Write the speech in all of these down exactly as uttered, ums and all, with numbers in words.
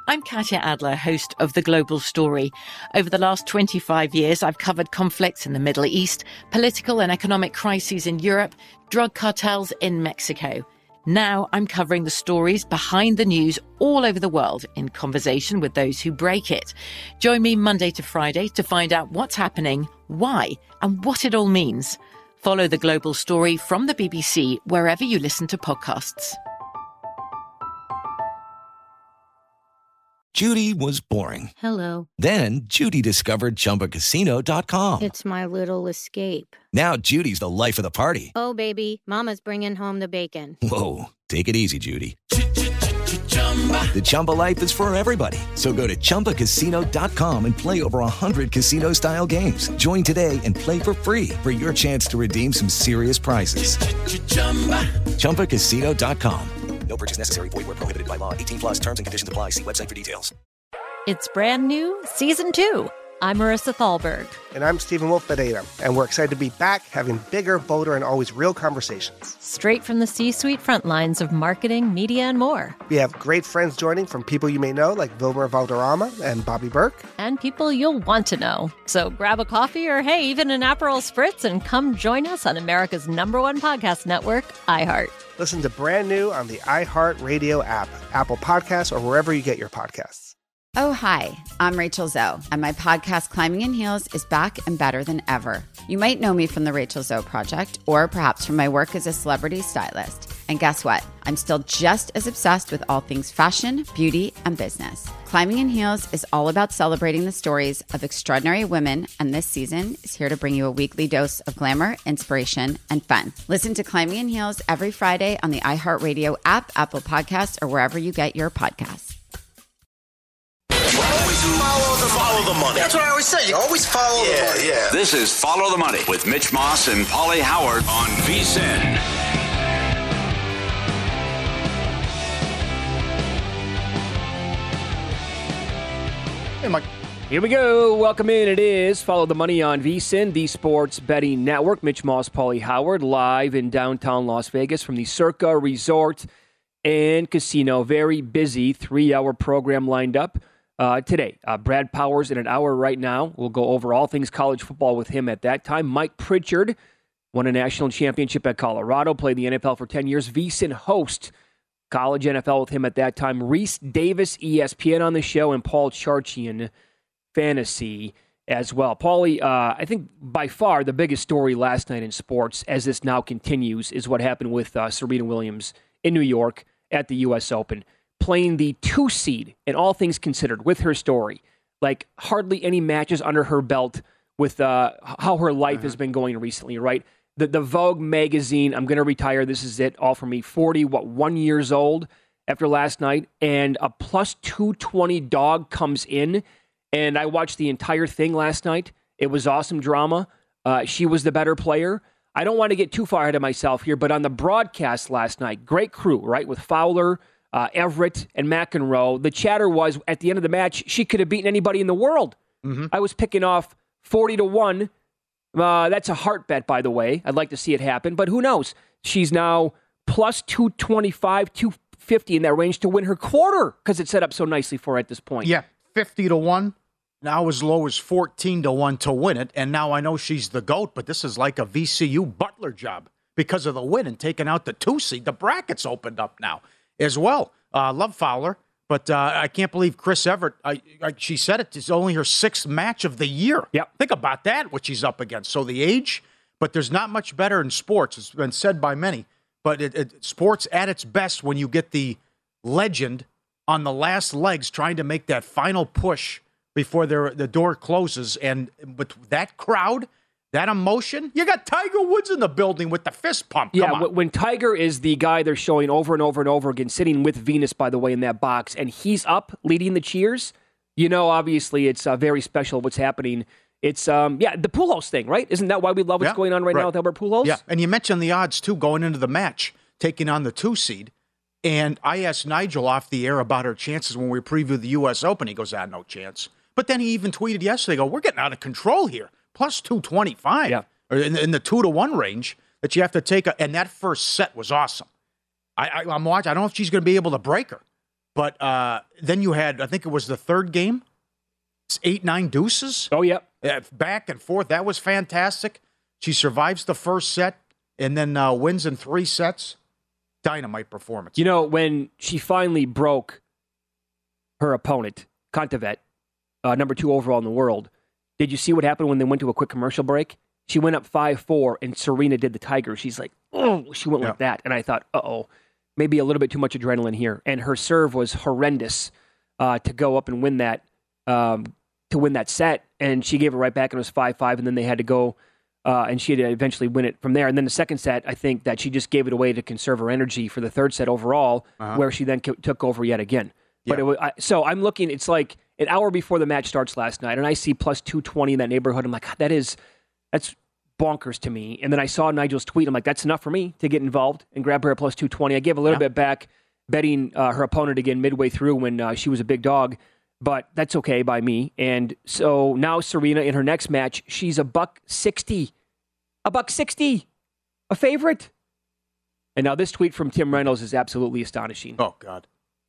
I'm Katya Adler, host of The Global Story. Over the last twenty-five years, I've covered conflicts in the Middle East, political and economic crises in Europe, drug cartels in Mexico. Now I'm covering the stories behind the news all over the world in conversation with those who break it. Join me Monday to Friday to find out what's happening, why, and what it all means. Follow The Global Story from the B B C wherever you listen to podcasts. Judy was boring. Hello. Then Judy discovered Chumba Casino dot com. It's my little escape. Now Judy's the life of the party. Oh, baby, mama's bringing home the bacon. Whoa, take it easy, Judy. The Chumba life is for everybody. So go to Chumba Casino dot com and play over one hundred casino-style games. Join today and play for free for your chance to redeem some serious prizes. Chumba Casino dot com. No purchase necessary. Void where prohibited by law. eighteen plus terms and conditions apply. See website for details. It's brand new, season two. I'm Marissa Thalberg. And I'm Stephen Wolf-Pereira. And we're excited to be back having bigger, bolder, and always real conversations. Straight from the C-suite front lines of marketing, media, and more. We have great friends joining from people you may know, like Wilmer Valderrama and Bobby Burke. And people you'll want to know. So grab a coffee or, hey, even an Aperol Spritz and come join us on America's number one podcast network, iHeart. Listen to Brand New on the iHeartRadio app, Apple Podcasts, or wherever you get your podcasts. Oh, hi, I'm Rachel Zoe, and my podcast, Climbing in Heels, is back and better than ever. You might know me from the Rachel Zoe Project, or perhaps from my work as a celebrity stylist. And guess what? I'm still just as obsessed with all things fashion, beauty, and business. Climbing in Heels is all about celebrating the stories of extraordinary women, and this season is here to bring you a weekly dose of glamour, inspiration, and fun. Listen to Climbing in Heels every Friday on the iHeartRadio app, Apple Podcasts, or wherever you get your podcasts. Follow the, follow the money. That's what I always say. You always follow yeah, the money. Yeah. This is Follow the Money with Mitch Moss and Pauly Howard on V S I N. Hey, Mike. Here we go. Welcome in. It is Follow the Money on V S I N, the Sports Betting Network. Mitch Moss, Pauly Howard, live in downtown Las Vegas from the Circa Resort and Casino. Very busy three-hour program lined up. Uh, today, uh, Brad Powers in an hour right now. We'll go over all things college football with him at that time. Mike Pritchard won a national championship at Colorado, played the N F L for ten years. V S I N host college N F L with him at that time. Reese Davis, E S P N on the show, and Paul Charchian, fantasy as well. Paulie, uh, I think by far the biggest story last night in sports, as this now continues, is what happened with uh, Serena Williams in New York at the U S Open. Playing the two seed in all things considered with her story. Like hardly any matches under her belt with uh, how her life uh-huh. has been going recently, right? The the Vogue magazine, I'm going to retire, this is it, all for me. forty, what, one years old after last night, and a plus two twenty dog comes in, and I watched the entire thing last night. It was awesome drama. Uh, she was the better player. I don't want to get too far ahead of myself here, but on the broadcast last night, great crew, right, with Fowler, Uh, Everett, and McEnroe. The chatter was, at the end of the match, she could have beaten anybody in the world. Mm-hmm. I was picking off forty to one. Uh, that's a heart bet, by the way. I'd like to see it happen, but who knows? She's now plus two twenty-five, two fifty in that range to win her quarter because it's set up so nicely for her at this point. Yeah, fifty to one. Now as low as fourteen to one to win it. And now I know she's the GOAT, but this is like a V C U Butler job because of the win and taking out the two seed. The bracket's opened up now as well. Uh, love Fowler, but uh, I can't believe Chris Everett, I, I, she said it, it's only her sixth match of the year. Yep. Think about that, what she's up against. So the age, but there's not much better in sports. It's been said by many, but it, it, sports at its best when you get the legend on the last legs trying to make that final push before the door closes. And with that crowd, that emotion, you got Tiger Woods in the building with the fist pump. Come yeah, on. When Tiger is the guy they're showing over and over and over again, sitting with Venus, by the way, in that box, and he's up leading the cheers, you know, obviously it's uh, very special what's happening. It's, um, yeah, the Pujols thing, right? Isn't that why we love what's yeah, going on right, right now with Albert Pujols? Yeah, and you mentioned the odds, too, going into the match, taking on the two seed. And I asked Nigel off the air about her chances when we previewed the U S Open. He goes, ah, no chance. But then he even tweeted yesterday, go, we're getting out of control here. Plus two twenty-five, yeah. or in, in the two to one range that you have to take. A, and that first set was awesome. I, I, I'm watching. I don't know if she's going to be able to break her. But uh, then you had, I think it was the third game, it's eight, nine deuces. Oh, yeah. Uh, back and forth. That was fantastic. She survives the first set and then uh, wins in three sets. Dynamite performance. You know, when she finally broke her opponent, Kontaveit, uh, number two overall in the world, did you see what happened when they went to a quick commercial break? She went up five four, and Serena did the tiger. She's like, oh, she went yeah. like that. And I thought, uh-oh, maybe a little bit too much adrenaline here. And her serve was horrendous uh, to go up and win that um, to win that set. And she gave it right back, and it was five five, and then they had to go, uh, and she had to eventually win it from there. And then the second set, I think that she just gave it away to conserve her energy for the third set overall, uh-huh. where she then c- took over yet again. But yeah. it was, I, so I'm looking, it's like an hour before the match starts last night, and I see plus two twenty in that neighborhood. I'm like, that is, that's bonkers to me. And then I saw Nigel's tweet. I'm like, that's enough for me to get involved and grab her at plus two twenty. I gave a little yeah. bit back betting uh, her opponent again midway through when uh, she was a big dog, but that's okay by me. And so now Serena in her next match, she's a buck sixty. A buck sixty. A favorite. And now this tweet from Tim Reynolds is absolutely astonishing. Oh, God.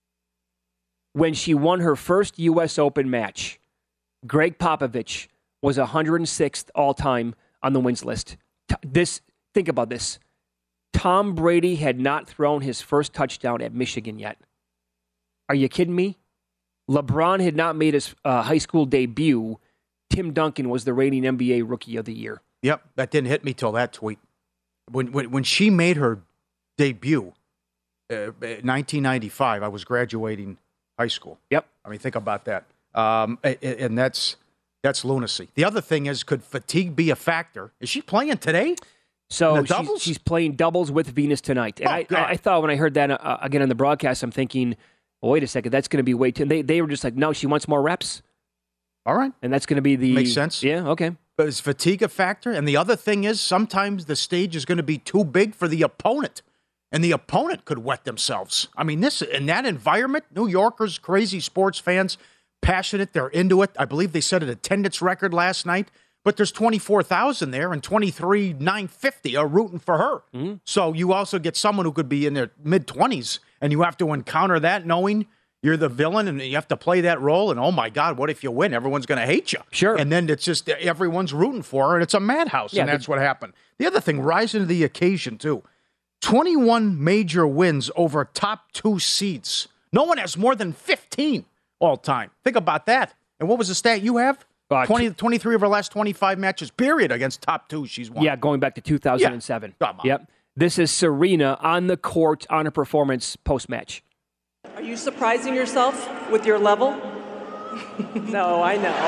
When she won her first U S Open match, Greg Popovich was one hundred sixth all-time on the wins list. This, think about this. Tom Brady had not thrown his first touchdown at Michigan yet. Are you kidding me? LeBron had not made his uh, high school debut. Tim Duncan was the reigning N B A Rookie of the Year. Yep, that didn't hit me till that tweet. When when, when she made her debut, uh, nineteen ninety-five, I was graduating high school. Yep. I mean, think about that. Um, and that's that's lunacy. The other thing is, could fatigue be a factor? Is she playing today? So she's, she's playing doubles with Venus tonight. And oh, I, I, I thought when I heard that uh, again on the broadcast, I'm thinking, well, wait a second, that's going to be way too. They they were just like, no, she wants more reps. All right, and that's going to be the makes sense. Yeah, okay. But is fatigue a factor? And the other thing is, sometimes the stage is going to be too big for the opponent. And the opponent could wet themselves. I mean, this in that environment, New Yorkers, crazy sports fans, passionate, they're into it. I believe they set an attendance record last night, but there's twenty-four thousand there, and twenty-three nine fifty are rooting for her. Mm-hmm. So you also get someone who could be in their mid-twenties, and you have to encounter that knowing you're the villain, and you have to play that role, and oh my God, what if you win? Everyone's going to hate you. Sure. And then it's just everyone's rooting for her, and it's a madhouse, yeah, and that's what happened. The other thing, rising to the occasion, too. twenty-one major wins over top two seeds. No one has more than fifteen all time. Think about that. And what was the stat you have? Uh, twenty, twenty-three of her last twenty-five matches, period, against top two she's won. Yeah, going back to two thousand seven. Yeah. Come on. Yep. This is Serena on the court on a performance post-match. Are you surprising yourself with your level? No, I know.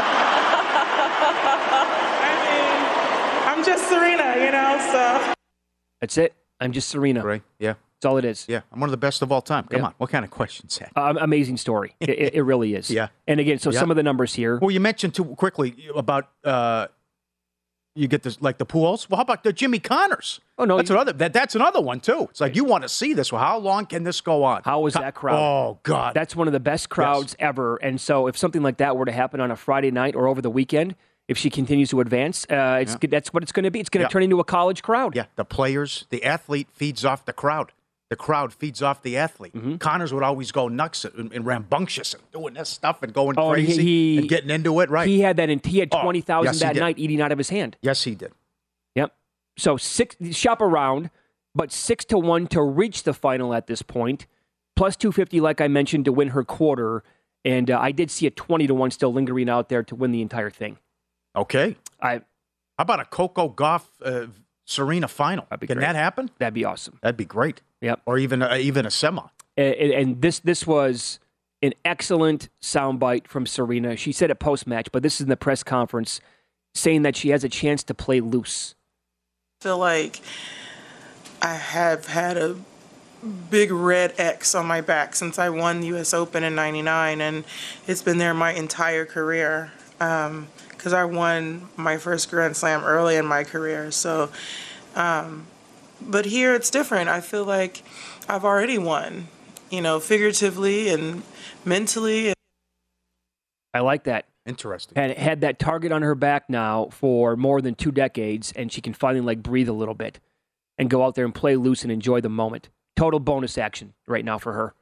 I mean, I'm just Serena, you know, so. That's it. I'm just Serena. Right. Yeah. That's all it is. Yeah. I'm one of the best of all time. Come yeah. on. What kind of questions is that? Uh, amazing story. it, it really is. Yeah. And again, so yeah. some of the numbers here. Well, you mentioned too quickly about uh, you get this like the Pujols. Well, how about the Jimmy Connors? Oh no, that's you, another. That, that's another one too. It's like you want to see this. Well, how long can this go on? How was that crowd? Oh God, that's one of the best crowds yes. ever. And so, if something like that were to happen on a Friday night or over the weekend, if she continues to advance, uh, it's yeah. that's what it's going to be. It's going to yeah. turn into a college crowd. Yeah, the players, the athlete feeds off the crowd. The crowd feeds off the athlete. Mm-hmm. Connors would always go nuts and, and rambunctious and doing this stuff and going oh, crazy he, and getting into it. Right? He had that. In, he had twenty thousand oh, yes, that night eating out of his hand. Yes, he did. Yep. So six shop around, but six to one to reach the final at this point. Plus two fifty, like I mentioned, to win her quarter, and uh, I did see a twenty to one still lingering out there to win the entire thing. Okay. I. How about a Coco Gauff uh, Serena final? Can great. that happen? That'd be awesome. That'd be great. Yep. Or even uh, even a semi. And, and this this was an excellent soundbite from Serena. She said it post match, but this is in the press conference, saying that she has a chance to play loose. I feel like I have had a big red X on my back since I won the U S Open in ninety-nine, and it's been there my entire career. Um, because I won my first Grand Slam early in my career. So, um, but here it's different. I feel like I've already won, you know, figuratively and mentally. I like that. Interesting. Had had that target on her back now for more than two decades, and she can finally like breathe a little bit and go out there and play loose and enjoy the moment. Total bonus action right now for her.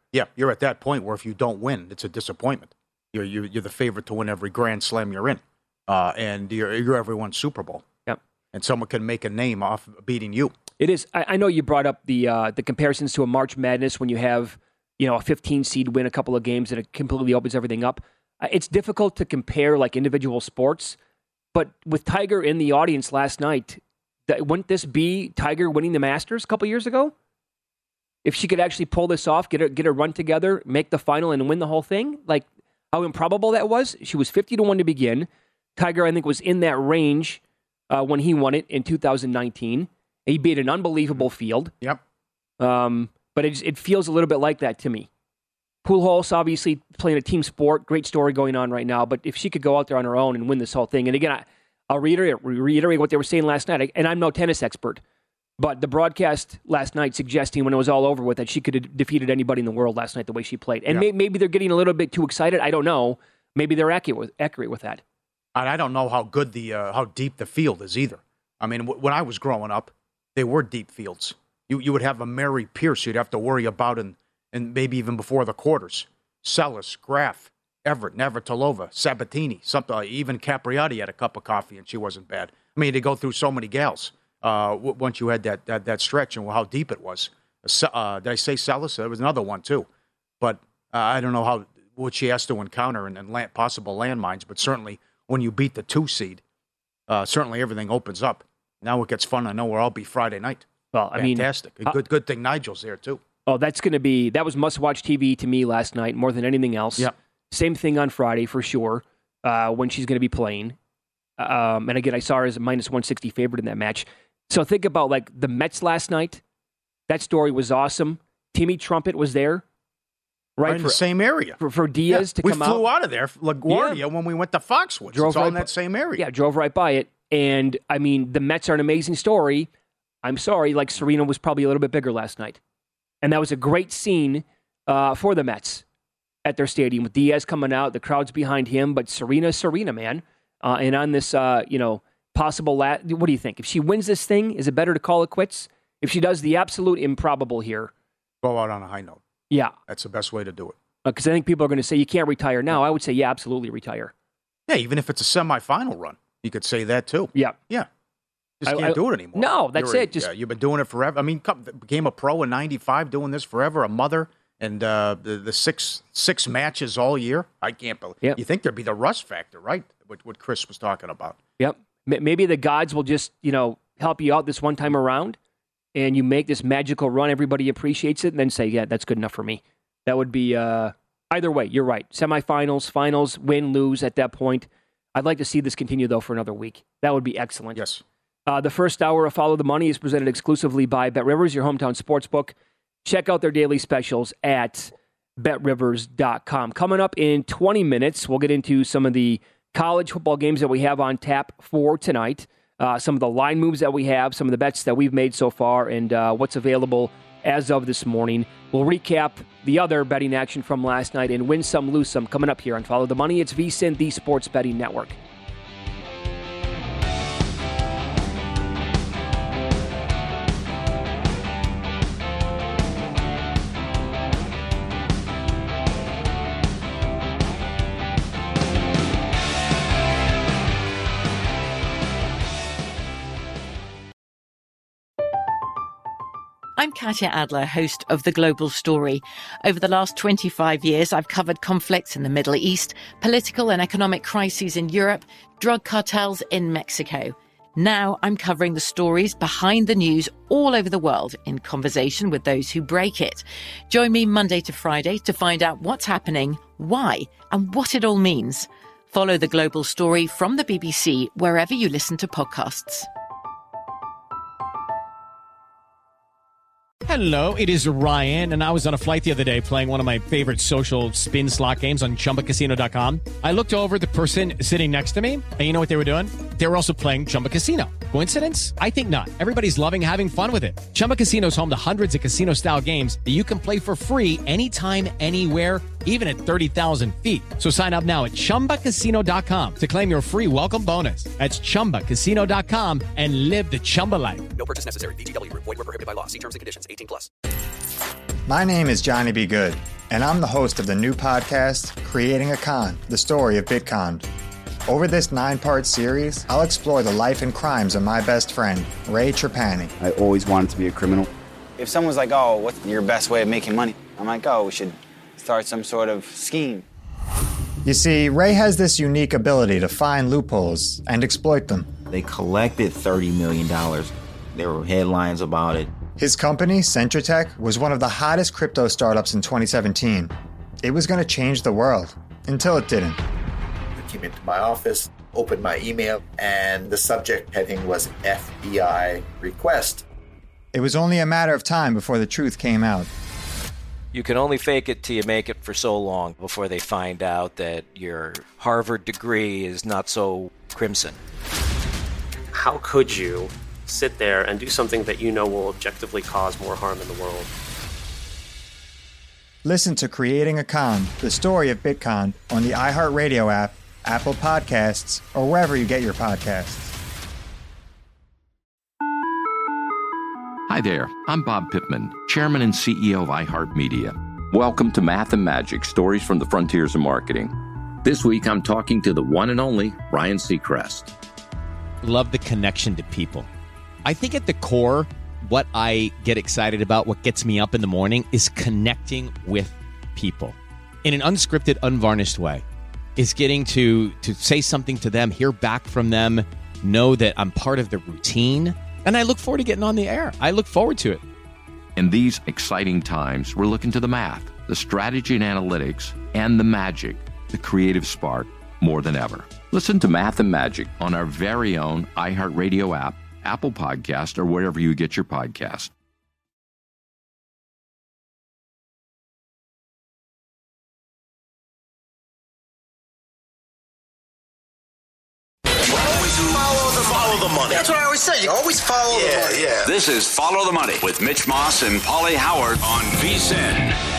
Yeah, you're at that point where if you don't win, it's a disappointment. You're you're, you're the favorite to win every Grand Slam you're in, uh, and you're, you're everyone's Super Bowl. Yep. And someone can make a name off beating you. It is. I, I know you brought up the uh, the comparisons to a March Madness when you have, you know, a fifteen seed win a couple of games and it completely opens everything up. Uh, it's difficult to compare like individual sports, but with Tiger in the audience last night, that, wouldn't this be Tiger winning the Masters a couple years ago? If she could actually pull this off, get a, get a run together, make the final, and win the whole thing, like how improbable that was. She was fifty to one to begin. Tiger, I think, was in that range uh, when he won it in two thousand nineteen. He beat an unbelievable field. Yep. Um, but it, it feels a little bit like that to me. Pujols, obviously, playing a team sport. Great story going on right now. But if she could go out there on her own and win this whole thing, and again, I, I'll reiterate, reiterate what they were saying last night, and I'm no tennis expert, but the broadcast last night suggesting when it was all over with that she could have defeated anybody in the world last night the way she played. And yeah. may, maybe they're getting a little bit too excited. I don't know. Maybe they're accurate with, accurate with that. And I don't know how good the uh, how deep the field is either. I mean, w- when I was growing up, they were deep fields. You you would have a Mary Pierce you'd have to worry about, and and maybe even before the quarters. Sellis, Graf, Everett, Navratilova, Sabatini, something. Even Capriati had a cup of coffee, and she wasn't bad. I mean, they go through so many gals. Uh, w- once you had that, that that stretch and how deep it was. Uh, did I say Sellis? There was another one too, but uh, I don't know how what she has to encounter and, and land, possible landmines. But certainly, when you beat the two seed, uh, certainly everything opens up. Now it gets fun. I know where I'll be Friday night. Well, I mean, fantastic. Uh, good, good thing Nigel's there too. Oh, that's going to be that was must-watch T V to me last night more than anything else. Yeah. Same thing on Friday for sure. Uh, when she's going to be playing, um, and again, I saw her as a minus one sixty favorite in that match. So think about like the Mets last night. That story was awesome. Timmy Trumpet was there, right? right in for, the same area for, for Diaz yeah, to come out. We flew out of there, LaGuardia, yeah. when we went to Foxwoods. Drove it's all right in that by, same area. Yeah, drove right by it. And I mean, the Mets are an amazing story. I'm sorry, like Serena was probably a little bit bigger last night, and that was a great scene uh, for the Mets at their stadium with Diaz coming out, the crowd's behind him, but Serena, Serena, man, uh, and on this, uh, you know. Possible, la- what do you think? If she wins this thing, is it better to call it quits? If she does the absolute improbable here. Go out on a high note. Yeah. That's the best way to do it. Because uh, I think people are going to say you can't retire now. I would say, yeah, absolutely retire. Yeah, even if it's a semifinal run, you could say that too. Yeah. Yeah. Just I, can't I, do it anymore. No, that's You're, it. Just yeah, you've been doing it forever. I mean, became a pro in ninety-five, doing this forever, a mother, and uh, the, the six six matches all year. I can't believe yep. You think there'd be the rust factor, right? What, what Chris was talking about. Yep. Maybe the gods will just, you know, help you out this one time around, and you make this magical run. Everybody appreciates it, and then say, yeah, that's good enough for me. That would be, uh, either way, you're right. Semifinals, finals, win, lose at that point. I'd like to see this continue, though, for another week. That would be excellent. Yes. Uh, the first hour of Follow the Money is presented exclusively by BetRivers, your hometown sportsbook. Check out their daily specials at bet rivers dot com. Coming up in twenty minutes, we'll get into some of the college football games that we have on tap for tonight, uh, some of the line moves that we have, some of the bets that we've made so far, and uh, what's available as of this morning. We'll recap the other betting action from last night and win some, lose some coming up here on Follow the Money. It's VSiN, the Sports Betting Network. I'm Katya Adler, host of The Global Story. Over the last twenty-five years, I've covered conflicts in the Middle East, political and economic crises in Europe, drug cartels in Mexico. Now I'm covering the stories behind the news all over the world in conversation with those who break it. Join me Monday to Friday to find out what's happening, why, and what it all means. Follow The Global Story from the B B C wherever you listen to podcasts. Hello, it is Ryan, and I was on a flight the other day playing one of my favorite social spin slot games on chumba casino dot com. I looked over at the person sitting next to me, and you know what they were doing? They were also playing Chumba Casino. Coincidence? I think not. Everybody's loving having fun with it. Chumba Casino is home to hundreds of casino-style games that you can play for free anytime, anywhere, even at thirty thousand feet. So sign up now at chumba casino dot com to claim your free welcome bonus. That's chumba casino dot com and live the Chumba life. No purchase necessary. V G W. Void where prohibited by law. See terms and conditions. eighteen plus. My name is Johnny B. Good. and I'm the host of the new podcast, Creating a Con, the story of Bitcon. Over this nine-part series, I'll explore the life and crimes of my best friend, Ray Trapani. I always wanted to be a criminal. If someone's like, oh, what's your best way of making money? I'm like, oh, we should start some sort of scheme. You see, Ray has this unique ability to find loopholes and exploit them. They collected thirty million dollars. There were headlines about it. His company, Centratech, was one of the hottest crypto startups in twenty seventeen. It was going to change the world, until it didn't. I came into my office, opened my email, and the subject heading was F B I request. It was only a matter of time before the truth came out. You can only fake it till you make it for so long before they find out that your Harvard degree is not so crimson. How could you sit there and do something that you know will objectively cause more harm in the world? Listen to Creating a Con, the story of Bitcon, on the iHeartRadio app, Apple Podcasts, or wherever you get your podcasts. Hi there, I'm Bob Pittman, Chairman and C E O of iHeartMedia. Welcome to Math and Magic, Stories from the Frontiers of Marketing. This week I'm talking to the one and only Ryan Seacrest. Love the connection to people. I think at the core, what I get excited about, what gets me up in the morning, is connecting with people in an unscripted, unvarnished way. Is getting to to say something to them, hear back from them, know that I'm part of the routine. And I look forward to getting on the air. I look forward to it. In these exciting times, we're looking to the math, the strategy and analytics, and the magic, the creative spark, more than ever. Listen to Math and Magic on our very own iHeartRadio app, Apple Podcast, or wherever you get your podcast. Follow the, follow the money. That's what I always say. You always follow yeah, the money. Yeah. This is Follow the Money with Mitch Moss and Pauly Howard on V S I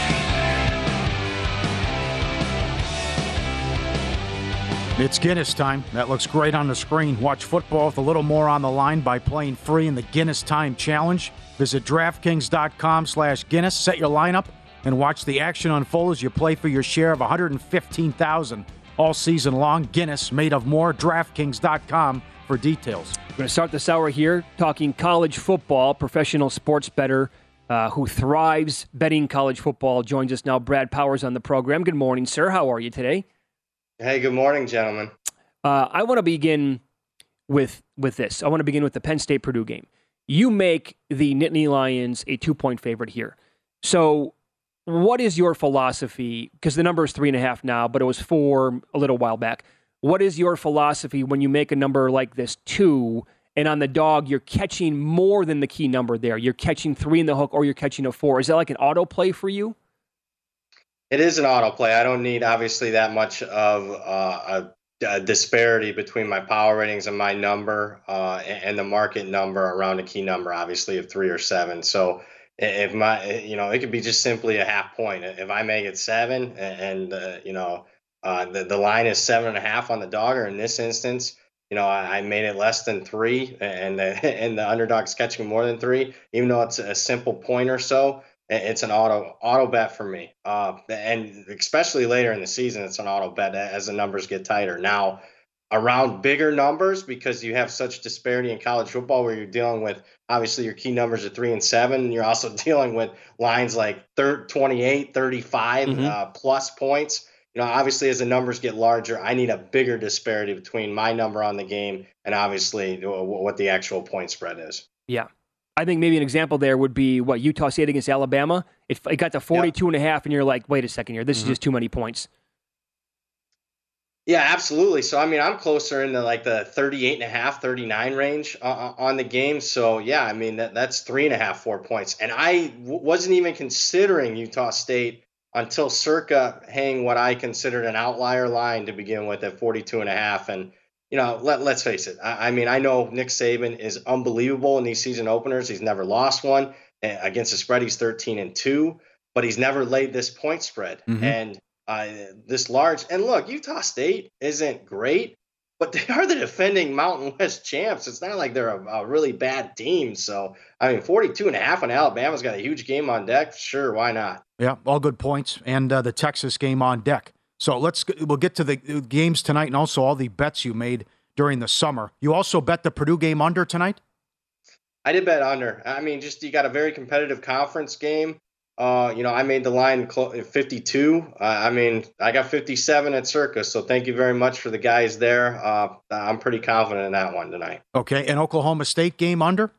N. It's Guinness time. That looks great on the screen. Watch football with a little more on the line by playing free in the Guinness Time Challenge. Visit DraftKings.com slash Guinness. Set your lineup and watch the action unfold as you play for your share of one hundred fifteen thousand dollars all season long. Guinness, made of more. DraftKings dot com for details. We're going to start this hour here talking college football. Professional sports bettor uh, who thrives betting college football joins us now. Brad Powers on the program. Good morning, sir. How are you today? Hey, good morning, gentlemen. Uh, I want to begin with with this. I want to begin with the Penn State-Purdue game. You make the Nittany Lions a two-point favorite here. So what is your philosophy? Because the number is three and a half now, but it was four a little while back. What is your philosophy when you make a number like this, two, and on the dog, you're catching more than the key number there? You're catching three in the hook or you're catching a four. Is that like an auto play for you? It is an auto play. I don't need, obviously, that much of uh, a, a disparity between my power ratings and my number uh, and, and the market number around a key number, obviously, of three or seven. So if my, you know, it could be just simply a half point. If I make it seven and, and uh, you know, uh, the, the line is seven and a half on the dog, or in this instance, you know, I, I made it less than three and the, and the underdog's catching more than three, even though it's a simple point or so, it's an auto auto bet for me. Uh, and especially later in the season, it's an auto bet as the numbers get tighter. Now, around bigger numbers, because you have such disparity in college football where you're dealing with, obviously, your key numbers are three and seven. You're also dealing with lines like twenty-eight, thirty-five mm-hmm. uh, plus points. You know, obviously, as the numbers get larger, I need a bigger disparity between my number on the game and obviously what the actual point spread is. Yeah. I think maybe an example there would be what Utah State against Alabama. It, it got to forty-two yep. and a half, and you're like, wait a second here. This mm-hmm. is just too many points. Yeah, absolutely. So, I mean, I'm closer in the like the thirty-eight and a half, thirty-nine range uh, on the game. So, yeah, I mean, that, that's three and a half, four points. And I w- wasn't even considering Utah State until circa hang what I considered an outlier line to begin with at forty-two and a half. And, you know, let, let's face it. I, I mean, I know Nick Saban is unbelievable in these season openers. He's never lost one. Against the spread, he's thirteen and two, but he's never laid this point spread. Mm-hmm. And Uh, this large, and look, Utah State isn't great, but they are the defending Mountain West champs. It's not like they're a, a really bad team. So, I mean, forty-two and a half on Alabama's got a huge game on deck. Sure, why not? Yeah, all good points. And uh, the Texas game on deck. So let's we'll get to the games tonight and also all the bets you made during the summer. You also bet the Purdue game under tonight? I did bet under. I mean, just you got a very competitive conference game. Uh, you know, I made the line fifty-two. Uh, I mean, I got fifty-seven at Circa, so thank you very much for the guys there. Uh, I'm pretty confident in that one tonight. Okay, and Oklahoma State game under?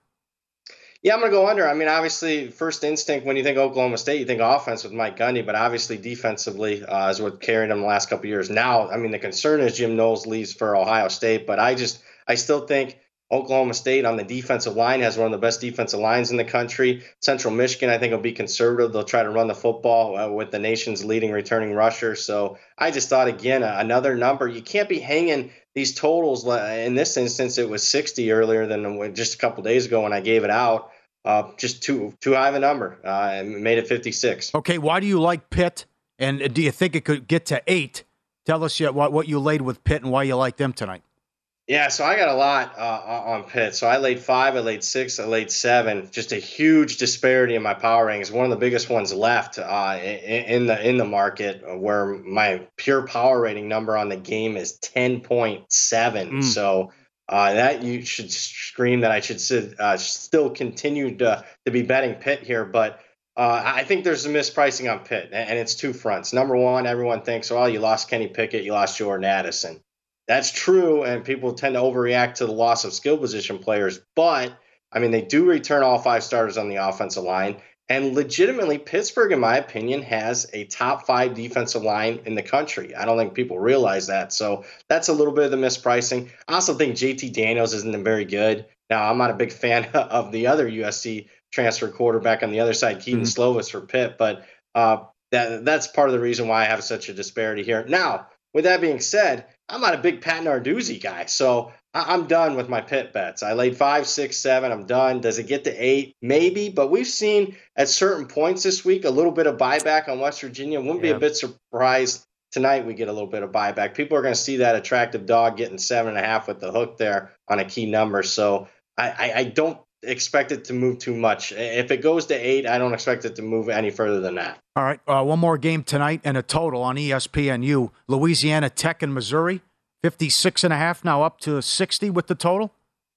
Yeah, I'm going to go under. I mean, obviously, first instinct when you think Oklahoma State, you think offense with Mike Gundy, but obviously defensively uh, is what carried them the last couple of years. Now, I mean, the concern is Jim Knowles leaves for Ohio State, but I just, I still think Oklahoma State on the defensive line has one of the best defensive lines in the country. Central Michigan, I think, will be conservative. They'll try to run the football uh, with the nation's leading returning rusher. So I just thought, again, uh, another number. You can't be hanging these totals. In this instance, it was sixty earlier than just a couple days ago when I gave it out. Uh, just too too high of a number. Uh, and made it fifty-six. Okay, why do you like Pitt? And do you think it could get to eight? Tell us yet what, what you laid with Pitt and why you like them tonight. Yeah, so I got a lot uh, on Pitt. So I laid five, I laid six, I laid seven. Just a huge disparity in my power rankings. One of the biggest ones left uh, in, in the in the market, where my pure power rating number on the game is ten point seven. Mm. So uh, that you should scream that I should sit, uh, still continue to to be betting Pitt here, but. Uh, I think there's a mispricing on Pitt, and it's two fronts. Number one, everyone thinks, well, you lost Kenny Pickett, you lost Jordan Addison. That's true, and people tend to overreact to the loss of skill position players. But, I mean, they do return all five starters on the offensive line. And legitimately, Pittsburgh, in my opinion, has a top five defensive line in the country. I don't think people realize that. So that's a little bit of the mispricing. I also think J T Daniels isn't very good. Now, I'm not a big fan of the other U S C transfer quarterback on the other side, Keaton mm-hmm. Slovis for Pitt. But uh, that that's part of the reason why I have such a disparity here. Now, with that being said, I'm not a big Pat Narduzzi guy, so I- I'm done with my Pitt bets. I laid five, six, seven. I'm done. Does it get to eight? Maybe, but we've seen at certain points this week a little bit of buyback on West Virginia. Wouldn't yeah. be a bit surprised tonight we get a little bit of buyback. People are going to see that attractive dog getting seven and a half with the hook there on a key number. So I, I, I don't expect it to move too much. If it goes to eight, I don't expect it to move any further than that. All right, uh, one more game tonight and a total on E S P N U. Louisiana Tech and Missouri, fifty-six and a half now up to sixty with the total.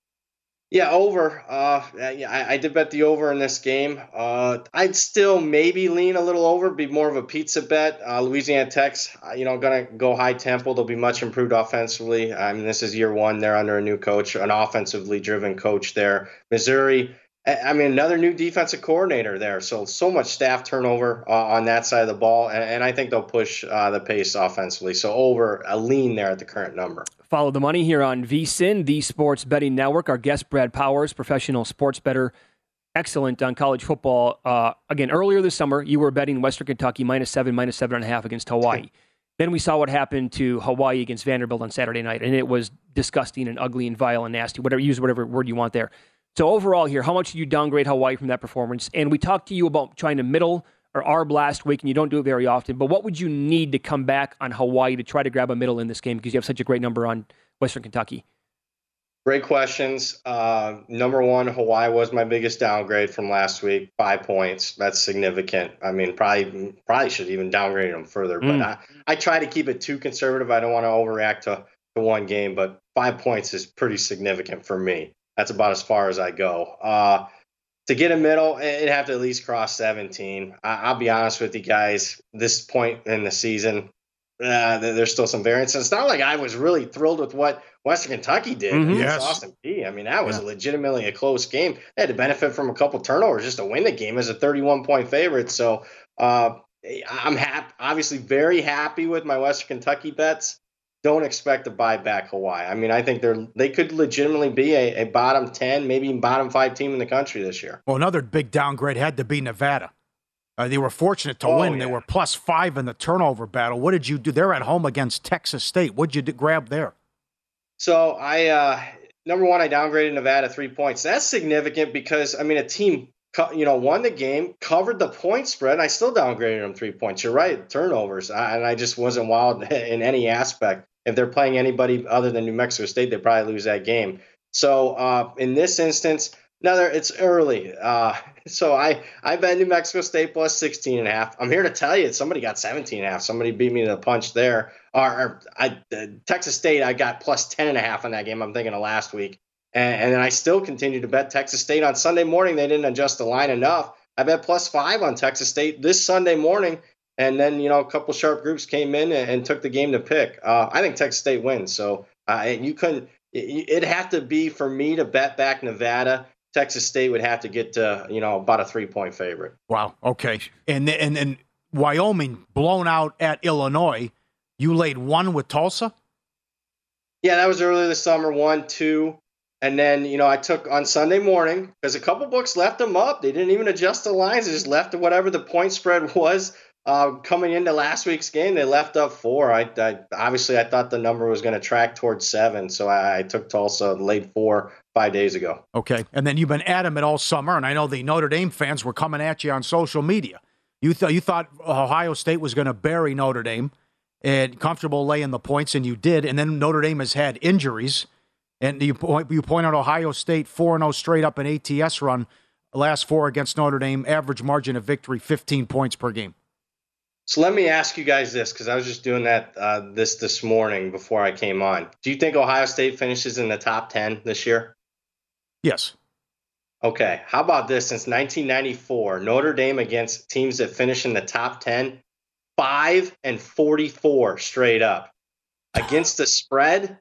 Yeah, over. Uh, I, I did bet the over in this game. Uh, I'd still maybe lean a little over, be more of a pizza bet. Uh, Louisiana Tech's, you know, going to go high tempo. They'll be much improved offensively. I mean, this is year one. They're under a new coach, an offensively driven coach there. Missouri, I mean, another new defensive coordinator there. So, so much staff turnover uh, on that side of the ball. And, and I think they'll push uh, the pace offensively. So over, a lean there at the current number. Follow the money here on V S I N, the Sports Betting Network. Our guest, Brad Powers, professional sports bettor, excellent on college football. Uh, again, earlier this summer, you were betting Western Kentucky minus seven, minus seven and a half against Hawaii. Then we saw what happened to Hawaii against Vanderbilt on Saturday night, and it was disgusting and ugly and vile and nasty. Whatever, use whatever word you want there. So overall here, how much did you downgrade Hawaii from that performance? And we talked to you about trying to middle or arb last week, and you don't do it very often. But what would you need to come back on Hawaii to try to grab a middle in this game because you have such a great number on Western Kentucky? Great questions. Uh, number one, Hawaii was my biggest downgrade from last week. Five points. That's significant. I mean, probably probably should even downgrade them further. Mm. But I, I try to keep it too conservative. I don't want to overreact to, to one game, but five points is pretty significant for me. That's about as far as I go. Uh, to get a middle, it'd have to at least cross seventeen. I, I'll be honest with you guys. This point in the season, uh, there's still some variance. It's not like I was really thrilled with what Western Kentucky did mm-hmm. against yes. Austin Peay. I mean, that was yeah. legitimately a close game. They had to benefit from a couple turnovers just to win the game as a thirty-one point favorite. So uh, I'm happy, obviously very happy with my Western Kentucky bets. Don't expect to buy back Hawaii. I mean, I think they're they could legitimately be a, a bottom ten, maybe even bottom five team in the country this year. Well, another big downgrade had to be Nevada. Uh, they were fortunate to oh, win. Yeah. They were plus five in the turnover battle. What did you do? They're at home against Texas State. What did you do, grab there? So I, uh, number one, I downgraded Nevada three points. That's significant because, I mean, a team, you know, won the game, covered the point spread, and I still downgraded them three points. You're right, turnovers, I, and I just wasn't wild in any aspect. if they're playing anybody other than New Mexico State, they probably lose that game. So uh, in this instance, another, it's early. Uh, so I, I bet New Mexico State plus sixteen and a half. I'm here to tell you, somebody got seventeen and a half. Somebody beat me to the punch there. Or, or I, uh, Texas State, I got plus ten and a half on that game. I'm thinking of last week. And, and then I still continue to bet Texas State on Sunday morning. They didn't adjust the line enough. I bet plus five on Texas State this Sunday morning. And then, you know, a couple sharp groups came in and, and took the game to pick. Uh, I think Texas State wins. So uh, you couldn't, it, it'd have to be for me to bet back Nevada. Texas State would have to get to, you know, about a three-point favorite. Wow. Okay. And and and Wyoming blown out at Illinois. You laid one with Tulsa? Yeah, that was earlier this summer, one, two. And then, you know, I took on Sunday morning because a couple books left them up. They didn't even adjust the lines. They just left whatever the point spread was uh, coming into last week's game. They left up four. I, I obviously I thought the number was going to track towards seven, so I, I took Tulsa, laid four five days ago. Okay, and then you've been adamant all summer, and I know the Notre Dame fans were coming at you on social media. You thought you thought Ohio State was going to bury Notre Dame and comfortable laying the points, and you did. And then Notre Dame has had injuries. And you point, you point out Ohio State four and oh straight up an A T S run, last four against Notre Dame, average margin of victory fifteen points per game. So let me ask you guys this, because I was just doing that uh, this this morning before I came on. Do you think Ohio State finishes in the top ten this year? Yes. Okay. How about this? Since nineteen ninety-four, Notre Dame against teams that finish in the top ten, five and forty-four straight up. Against the spread,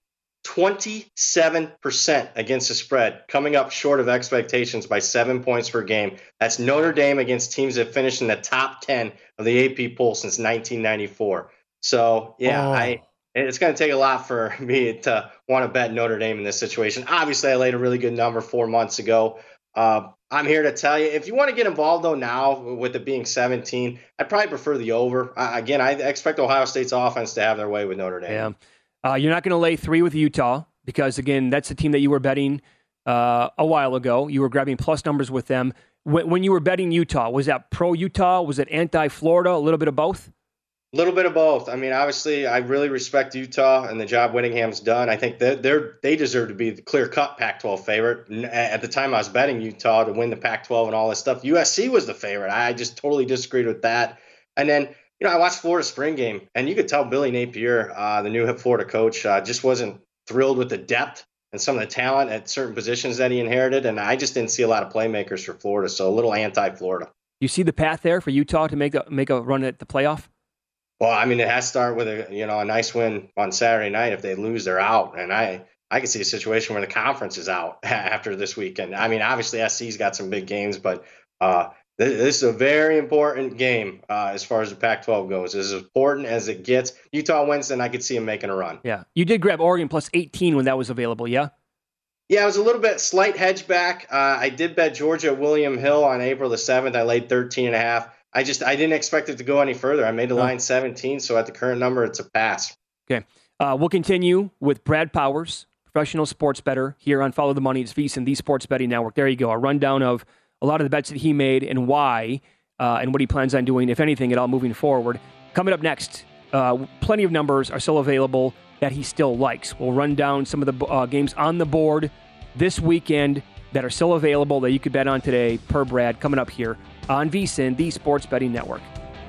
twenty-seven percent against the spread, coming up short of expectations by seven points per game. That's Notre Dame against teams that finish in the top ten of the A P poll since nineteen ninety-four. So, yeah, oh. I it's going to take a lot for me to want to bet Notre Dame in this situation. Obviously, I laid a really good number four months ago. Uh, I'm here to tell you, if you want to get involved, though, now with it being seventeen, I'd probably prefer the over. Uh, again, I expect Ohio State's offense to have their way with Notre Dame. Yeah. Uh, you're not going to lay three with Utah because, again, that's the team that you were betting uh, a while ago. You were grabbing plus numbers with them. When, when you were betting Utah, was that pro-Utah? Was it anti-Florida? A little bit of both? A little bit of both. I mean, obviously, I really respect Utah and the job Whittingham's done. I think that they're they deserve to be the clear-cut Pac twelve favorite. At the time I was betting Utah to win the Pac twelve and all this stuff, U S C was the favorite. I just totally disagreed with that. And then, you know, I watched Florida spring game, and you could tell Billy Napier, uh, the new Florida coach, uh, just wasn't thrilled with the depth and some of the talent at certain positions that he inherited. And I just didn't see a lot of playmakers for Florida, so a little anti-Florida. You see the path there for Utah to make a, make a run at the playoff? Well, I mean, it has to start with a you know a nice win on Saturday night. If they lose, they're out. And I, I can see a situation where the conference is out after this weekend. I mean, obviously, S C's got some big games, but uh, this is a very important game uh, as far as the Pac twelve goes. As important as it gets. Utah wins, then I could see them making a run. Yeah. You did grab Oregon plus eighteen when that was available, yeah? Yeah, it was a little bit slight hedge back. Uh, I did bet Georgia William Hill on April the seventh. I laid thirteen and a half. I just I didn't expect it to go any further. I made the line seventeen, so at the current number, it's a pass. Okay. Uh, we'll continue with Brad Powers, professional sports bettor here on Follow the Money. It's VSiN, the Sports Betting Network. There you go. A rundown of a lot of the bets that he made and why uh, and what he plans on doing, if anything, at all moving forward. Coming up next, uh, plenty of numbers are still available that he still likes. We'll run down some of the uh, games on the board this weekend that are still available that you could bet on today per Brad coming up here on VSiN, the Sports Betting Network.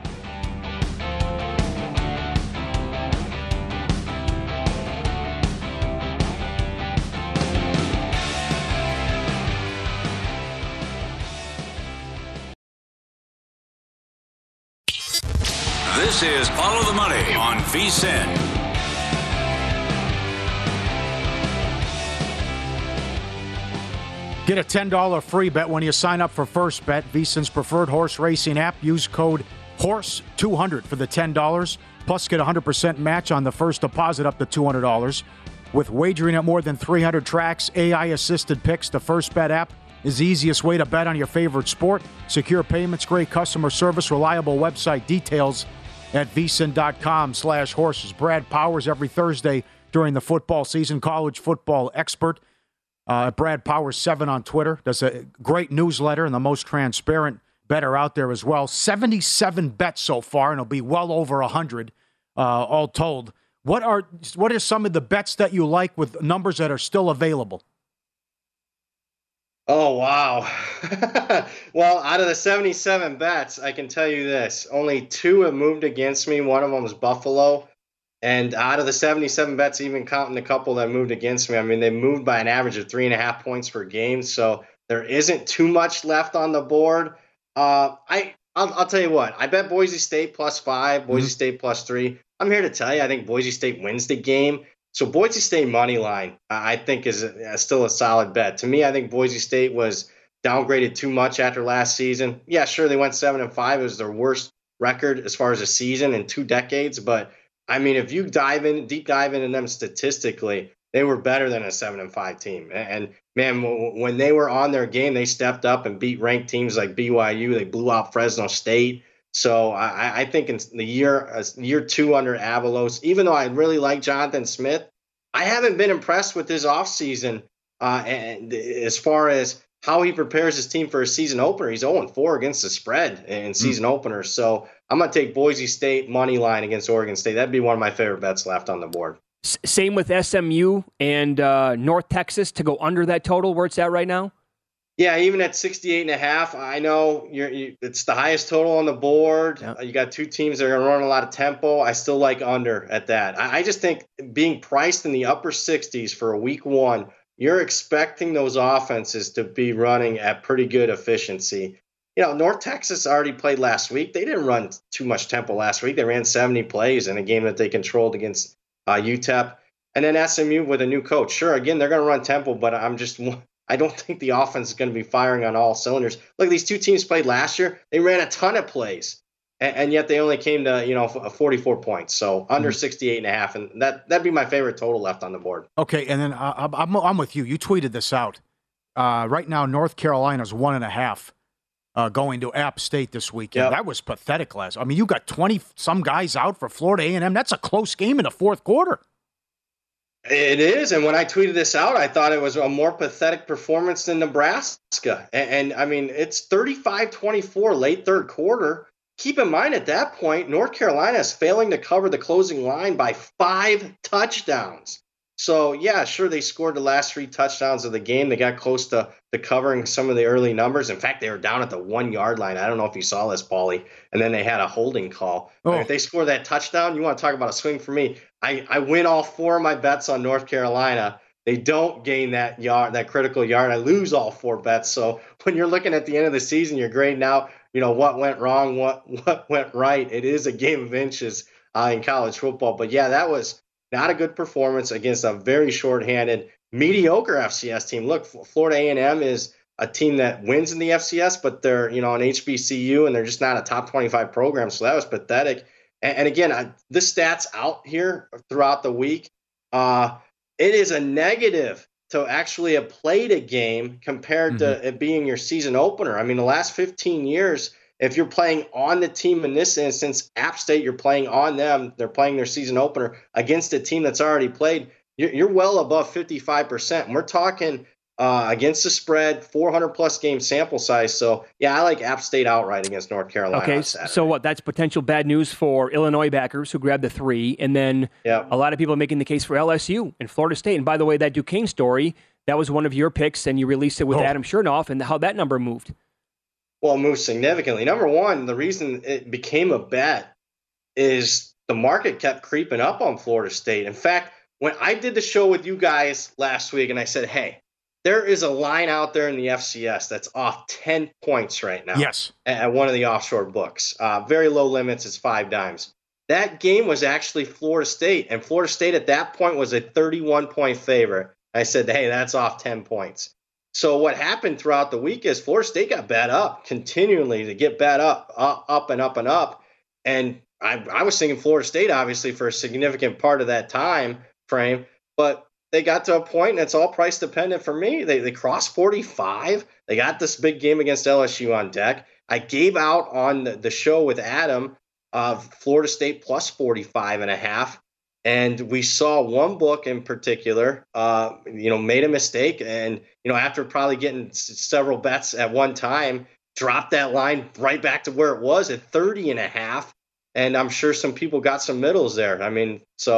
This is Follow the Money on VSiN. Get a ten dollars free bet when you sign up for First Bet, VSiN's preferred horse racing app. Use code horse two hundred for the ten dollars. Plus, get a one hundred percent match on the first deposit up to two hundred dollars. With wagering at more than three hundred tracks, A I-assisted picks, the First Bet app is the easiest way to bet on your favorite sport. Secure payments, great customer service, reliable website details at VSiN.com slash horses. Brad Powers every Thursday during the football season, college football expert. Uh, Brad Powers seven on Twitter. Does a great newsletter and the most transparent bettor out there as well. seventy-seven bets so far, and it'll be well over one hundred uh, all told What are what are some of the bets that you like with numbers that are still available? Oh, wow. Well, out of the seventy-seven bets, I can tell you this. Only two have moved against me. One of them was Buffalo. And out of the seventy-seven bets, even counting the couple that moved against me, I mean, they moved by an average of three and a half points per game. So there isn't too much left on the board. Uh, I, I'll, I'll tell you what. I bet Boise State plus five, Boise mm-hmm. State plus three. I'm here to tell you, I think Boise State wins the game. So Boise State money line, I think, is a, still a solid bet. To me, I think Boise State was downgraded too much after last season. Yeah, sure, they went seven and five. It was their worst record as far as a season in two decades. But I mean, if you dive in, deep dive into them statistically, they were better than a seven and five team. And man, when they were on their game, they stepped up and beat ranked teams like B Y U. They blew out Fresno State. So I, I think in the year uh, year two under Avalos, even though I really like Jonathan Smith, I haven't been impressed with his offseason uh, and as far as how he prepares his team for a season opener. He's oh and four against the spread in season mm. openers. So I'm going to take Boise State money line against Oregon State. That'd be one of my favorite bets left on the board. S- same with S M U and uh, North Texas to go under that total where it's at right now? Yeah, even at sixty-eight and a half, I know you're, you, it's the highest total on the board. Yep. Uh, you got two teams that are going to run a lot of tempo. I still like under at that. I, I just think being priced in the upper sixties for a week one, you're expecting those offenses to be running at pretty good efficiency. You know, North Texas already played last week. They didn't run too much tempo last week. They ran seventy plays in a game that they controlled against uh, U T E P. And then S M U with a new coach. Sure, again, they're going to run tempo, but I'm just – I don't think the offense is going to be firing on all cylinders. Look, these two teams played last year. They ran a ton of plays, and, and yet they only came to, you know, forty-four points. So under mm-hmm. sixty-eight and a half, and that, that'd be my favorite total left on the board. Okay, and then uh, I'm, I'm with you. You tweeted this out. Uh, right now, North Carolina's one and a half uh, going to App State this weekend. Yep. That was pathetic last. I mean, you got twenty-some guys out for Florida A and M. That's a close game in the fourth quarter. It is, and when I tweeted this out, I thought it was a more pathetic performance than Nebraska. And, and I mean, it's thirty-five twenty-four late third quarter. Keep in mind at that point, North Carolina is failing to cover the closing line by five touchdowns. So, yeah, sure, they scored the last three touchdowns of the game. They got close to, to covering some of the early numbers. In fact, they were down at the one-yard line. I don't know if you saw this, Paulie. And then they had a holding call. Oh. If they score that touchdown, you want to talk about a swing for me. I, I win all four of my bets on North Carolina. They don't gain that yard, that critical yard. I lose all four bets. So when you're looking at the end of the season, you're grading out, you know, what went wrong, what what went right. It is a game of inches uh, in college football. But, yeah, that was not a good performance against a very shorthanded, mediocre F C S team. Look, Florida A and M is a team that wins in the F C S, but they're, you know, an H B C U, and they're just not a top twenty-five program. So that was pathetic. And, and again, I, this stat's out here throughout the week. Uh, it is a negative to actually have played a game compared mm-hmm. to it being your season opener. I mean, the last fifteen years, if you're playing on the team in this instance, App State, you're playing on them. They're playing their season opener against a team that's already played. You're, you're well above fifty-five percent. And we're talking uh, against the spread, four hundred plus game sample size. So, yeah, I like App State outright against North Carolina. Okay, so what? That's potential bad news for Illinois backers who grabbed the three. And then yep. a lot of people are making the case for L S U and Florida State. And by the way, that Duquesne story, that was one of your picks, and you released it with oh. Adam Chernoff, and how that number moved. Well, it moved significantly. Number one, the reason it became a bet is the market kept creeping up on Florida State. In fact, when I did the show with you guys last week and I said, hey, there is a line out there in the F C S that's off ten points right now. Yes. At one of the offshore books. Uh, very low limits. It's five dimes. That game was actually Florida State, and Florida State at that point was a thirty-one point favorite. I said, hey, that's off ten points. So what happened throughout the week is Florida State got bet up continually to get bet up, up, up and up and up. And I, I was thinking Florida State, obviously, for a significant part of that time frame. But they got to a point, and it's all price dependent for me. They, they crossed forty-five. They got this big game against L S U on deck. I gave out on the, the show with Adam of Florida State plus forty-five and a half. And we saw one book in particular, uh, you know, made a mistake. And, you know, after probably getting s- several bets at one time, dropped that line right back to where it was at thirty and a half. And I'm sure some people got some middles there. I mean, so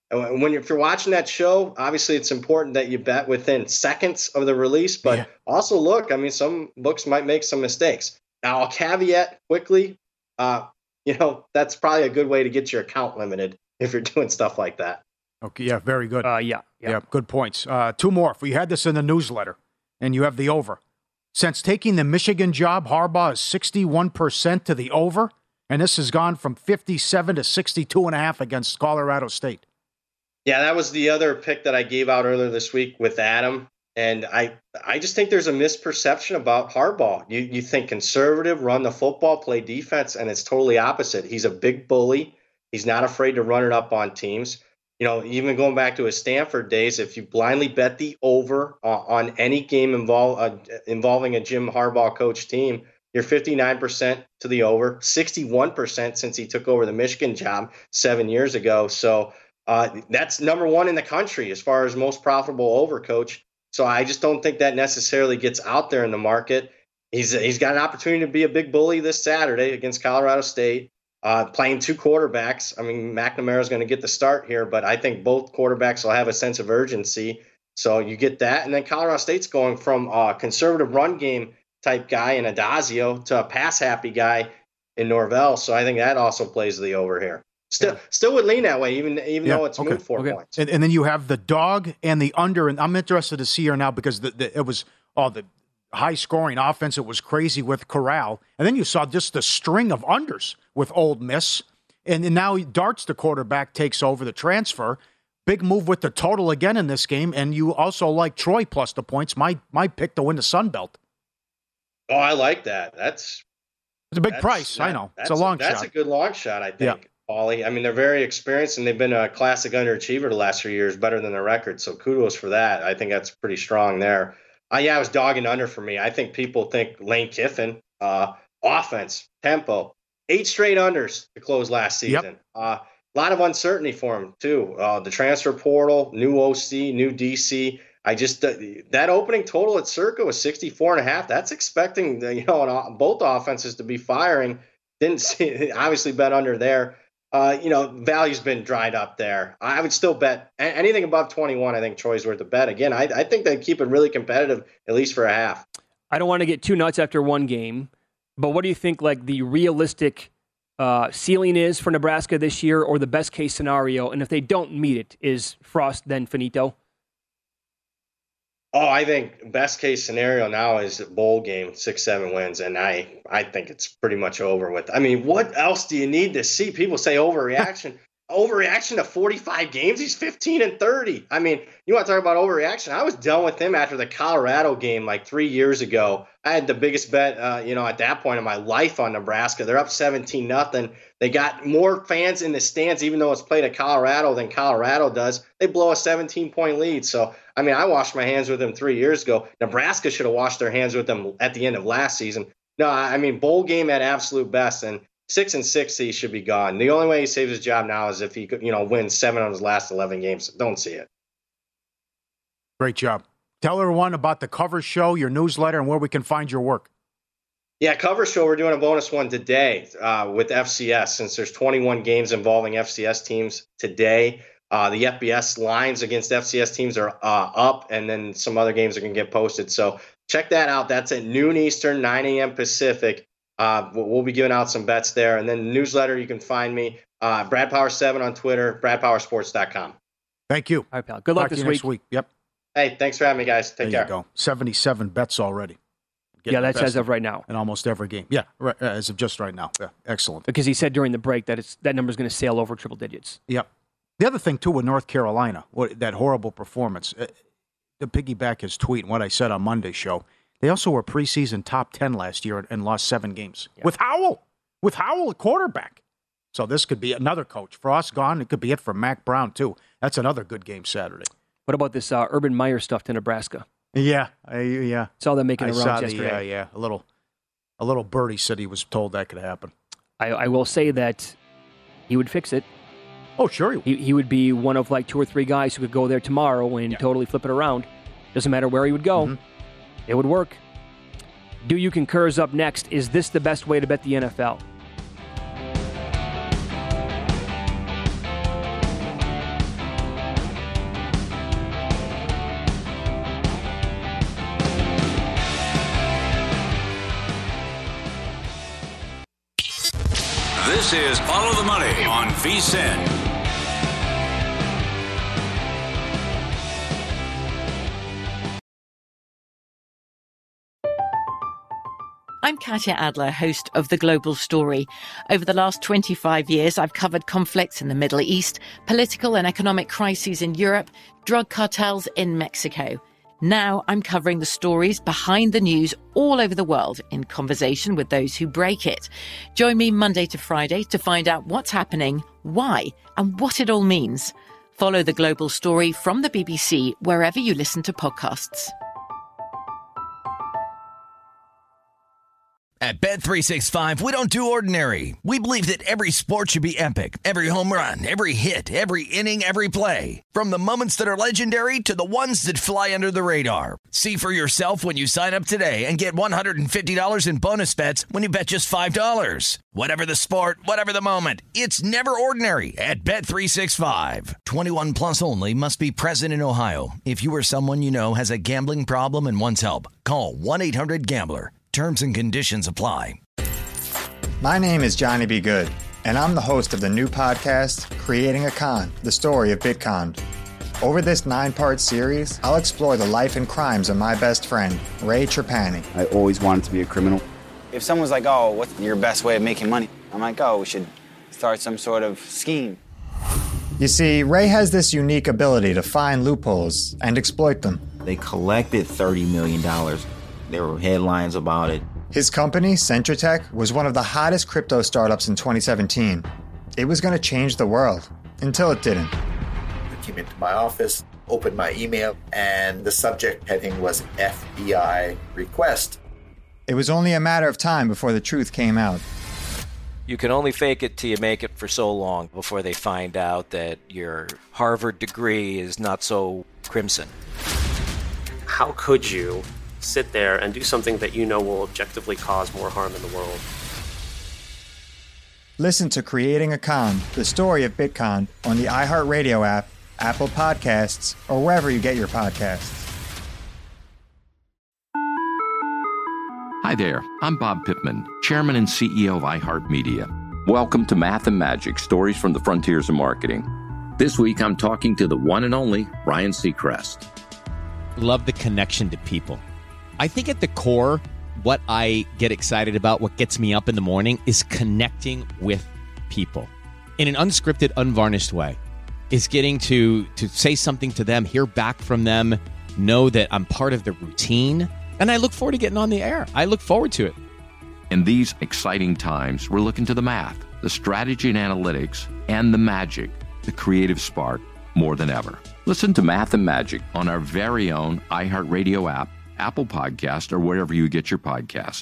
And when you're, if you're watching that show, obviously it's important that you bet within seconds of the release, but yeah. also look, I mean, some books might make some mistakes. Now, I'll caveat quickly, uh, you know, that's probably a good way to get your account limited if you're doing stuff like that. Okay, yeah, very good. Uh, yeah, yeah, yeah, good points. Uh, two more. If we had this in the newsletter, and you have the over. Since taking the Michigan job, Harbaugh is sixty-one percent to the over, and this has gone from fifty-seven to sixty-two and a half against Colorado State. Yeah, that was the other pick that I gave out earlier this week with Adam. And I I just think there's a misperception about Harbaugh. You you think conservative, run the football, play defense, and it's totally opposite. He's a big bully. He's not afraid to run it up on teams. You know, even going back to his Stanford days, if you blindly bet the over uh, on any game involve, uh, involving a Jim Harbaugh coach team, you're fifty-nine percent to the over, sixty-one percent since he took over the Michigan job seven years ago. So uh, that's number one in the country as far as most profitable over coach. So I just don't think that necessarily gets out there in the market. He's he's got an opportunity to be a big bully this Saturday against Colorado State, uh, playing two quarterbacks. I mean, McNamara is going to get the start here, but I think both quarterbacks will have a sense of urgency. So you get that. And then Colorado State's going from a conservative run game type guy in Adazio to a pass-happy guy in Norvell. So I think that also plays the over here. Still, yeah. still would lean that way, even even yeah, though it's okay, moved four okay. points. And, and then you have the dog and the under, and I'm interested to see here now because the, the, it was all the high-scoring offense. It was crazy with Corral, and then you saw just the string of unders with Ole Miss, and, and now Darts, the quarterback, takes over the transfer. Big move with the total again in this game, and you also like Troy plus the points. My my pick to win the Sun Belt. Oh, I like that. That's it's a big price. That, I know it's a long a, shot. That's a good long shot, I think. Yeah. Paulie. I mean, they're very experienced, and they've been a classic underachiever the last few years, better than their record. So kudos for that. I think that's pretty strong there. Uh, yeah, it was dogging under for me. I think people think Lane Kiffin, uh, offense, tempo, eight straight unders to close last season. Yep. Uh, a lot of uncertainty for him, too. Uh, the transfer portal, new O C, new D C. I just uh, that opening total at Circa was sixty-four and a half. That's expecting the, you know an, both offenses to be firing. Didn't see obviously bet under there. Uh, you know, value's been dried up there. I would still bet anything above twenty-one. I think Troy's worth a bet. Again, I, I think they keep it really competitive, at least for a half. I don't want to get too nuts after one game, but what do you think like the realistic uh, ceiling is for Nebraska this year, or the best case scenario? And if they don't meet it, is Frost then finito? Oh, I think best case scenario now is a bowl game, six, seven wins, and I, I think it's pretty much over with. I mean, what else do you need to see? People say overreaction. Overreaction to forty-five games? He's fifteen and thirty. I mean, you want to talk about overreaction? I was done with him after the Colorado game like three years ago. I had the biggest bet, uh, you know, at that point in my life on Nebraska. They're up seventeen nothing. They got more fans in the stands, even though it's played at Colorado than Colorado does. They blow a seventeen-point lead. So, I mean, I washed my hands with them three years ago. Nebraska should have washed their hands with them at the end of last season. No, I mean, bowl game at absolute best, and six and six, he should be gone. The only way he saves his job now is if he could, you know, win seven of his last eleven games. Don't see it. Great job. Tell everyone about the Cover Show, your newsletter, and where we can find your work. Yeah, Cover Show, we're doing a bonus one today uh, with F C S, since there's twenty-one games involving F C S teams today. Uh, the F B S lines against F C S teams are uh, up, and then some other games are going to get posted. So check that out. That's at noon Eastern, nine a.m. Pacific. Uh, we'll be giving out some bets there. And then the newsletter, you can find me, uh, Brad Power seven on Twitter, brad power sports dot com. Thank you. All right, pal. Good luck Talk this to you week. Next week. Yep. Hey, thanks for having me, guys. Take there care. You go. seventy-seven bets already. Getting yeah, that's as of right now. In almost every game. Yeah, right, as of just right now. Yeah, excellent. Because he said during the break that it's that number's going to sail over triple digits. Yep. The other thing, too, with North Carolina, what, that horrible performance, uh, to piggyback his tweet and what I said on Monday's show, they also were preseason top ten last year and lost seven games. Yeah. With Howell. With Howell at quarterback. So this could be another coach. Frost gone. It could be it for Mac Brown, too. That's another good game Saturday. What about this uh, Urban Meyer stuff to Nebraska? Yeah, I, yeah. Saw them making I a rounds saw yesterday. The, uh, yeah, a little, a little birdie said he was told that could happen. I, I will say that he would fix it. Oh, sure. He, he, he would be one of like two or three guys who could go there tomorrow and yeah. totally flip it around. Doesn't matter where he would go. Mm-hmm. It would work. Do You Concur is up next. Is this the best way to bet the N F L? This is Follow the Money on VSiN. I'm Katya Adler, host of The Global Story. Over the last twenty-five years, I've covered conflicts in the Middle East, political and economic crises in Europe, drug cartels in Mexico. Now I'm covering the stories behind the news all over the world in conversation with those who break it. Join me Monday to Friday to find out what's happening, why, and what it all means. Follow The Global Story from the B B C wherever you listen to podcasts. At Bet three sixty-five, we don't do ordinary. We believe that every sport should be epic. Every home run, every hit, every inning, every play. From the moments that are legendary to the ones that fly under the radar. See for yourself when you sign up today and get one hundred fifty dollars in bonus bets when you bet just five dollars. Whatever the sport, whatever the moment, it's never ordinary at Bet three sixty-five. twenty-one plus only. Must be present in Ohio. If you or someone you know has a gambling problem and wants help, call one eight hundred gambler. Terms and conditions apply. My name is Johnny B. Good, and I'm the host of the new podcast, Creating a Con, the story of Bitcon. Over this nine-part series, I'll explore the life and crimes of my best friend, Ray Trapani. I always wanted to be a criminal. If someone's like, oh, what's your best way of making money? I'm like, oh, we should start some sort of scheme. You see, Ray has this unique ability to find loopholes and exploit them. They collected thirty million dollars. There were headlines about it. His company, Centratech, was one of the hottest crypto startups in twenty seventeen. It was going to change the world, until it didn't. I came into my office, opened my email, and the subject heading was F B I request. It was only a matter of time before the truth came out. You can only fake it till you make it for so long before they find out that your Harvard degree is not so crimson. How could you sit there and do something that you know will objectively cause more harm in the world? Listen to Creating a Con, the story of Bitcon, on the iHeartRadio app, Apple Podcasts, or wherever you get your podcasts. Hi there, I'm Bob Pittman, Chairman and C E O of iHeartMedia. Welcome to Math and Magic, Stories from the Frontiers of Marketing. This week I'm talking to the one and only Ryan Seacrest. Love the connection to people. I think at the core, what I get excited about, what gets me up in the morning, is connecting with people in an unscripted, unvarnished way. Is getting to to say something to them, hear back from them, know that I'm part of the routine, and I look forward to getting on the air. I look forward to it. In these exciting times, we're looking to the math, the strategy and analytics, and the magic, the creative spark, more than ever. Listen to Math and Magic on our very own iHeartRadio app, Apple Podcast, or wherever you get your podcast.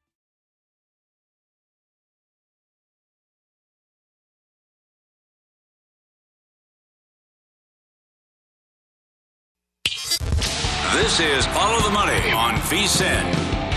This is Follow the Money on VSiN.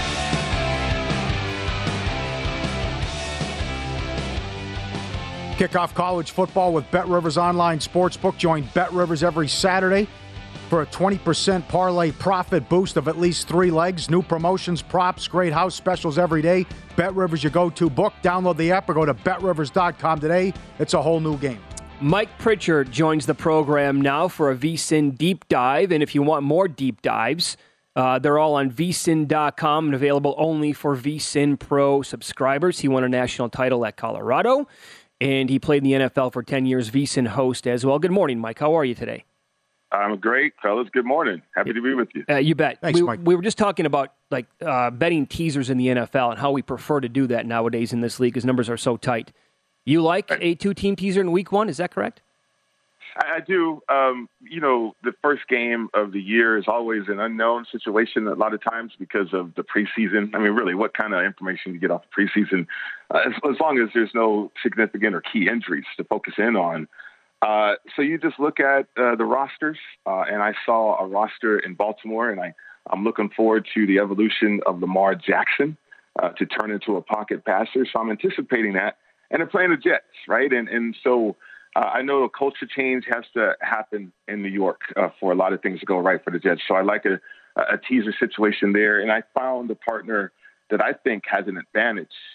Kick off college football with BetRivers Online Sportsbook. Join BetRivers every Saturday for a twenty percent parlay profit boost of at least three legs. New promotions, props, great house specials every day. BetRivers, your go-to book. Download the app or go to bet rivers dot com today. It's a whole new game. Mike Pritchard joins the program now for a VSiN deep dive. And if you want more deep dives, uh, they're all on V S I N dot com and available only for VSiN Pro subscribers. He won a national title at Colorado, and he played in the N F L for ten years, VSiN host as well. Good morning, Mike. How are you today? I'm great, fellas. Good morning. Happy to be with you. Uh, you bet. Thanks, we, Mike. we were just talking about like uh, betting teasers in the N F L and how we prefer to do that nowadays in this league because numbers are so tight. You like a two-team teaser in week one, is that correct? I, I do. Um, you know, the first game of the year is always an unknown situation a lot of times because of the preseason. I mean, really, what kind of information you get off the preseason, uh, as, as long as there's no significant or key injuries to focus in on. Uh, so you just look at uh, the rosters, uh, and I saw a roster in Baltimore, and I, I'm looking forward to the evolution of Lamar Jackson uh, to turn into a pocket passer. So I'm anticipating that. And they're playing the Jets, right? And and so uh, I know a culture change has to happen in New York uh, for a lot of things to go right for the Jets. So I like a, a teaser situation there. And I found a partner that I think has an advantage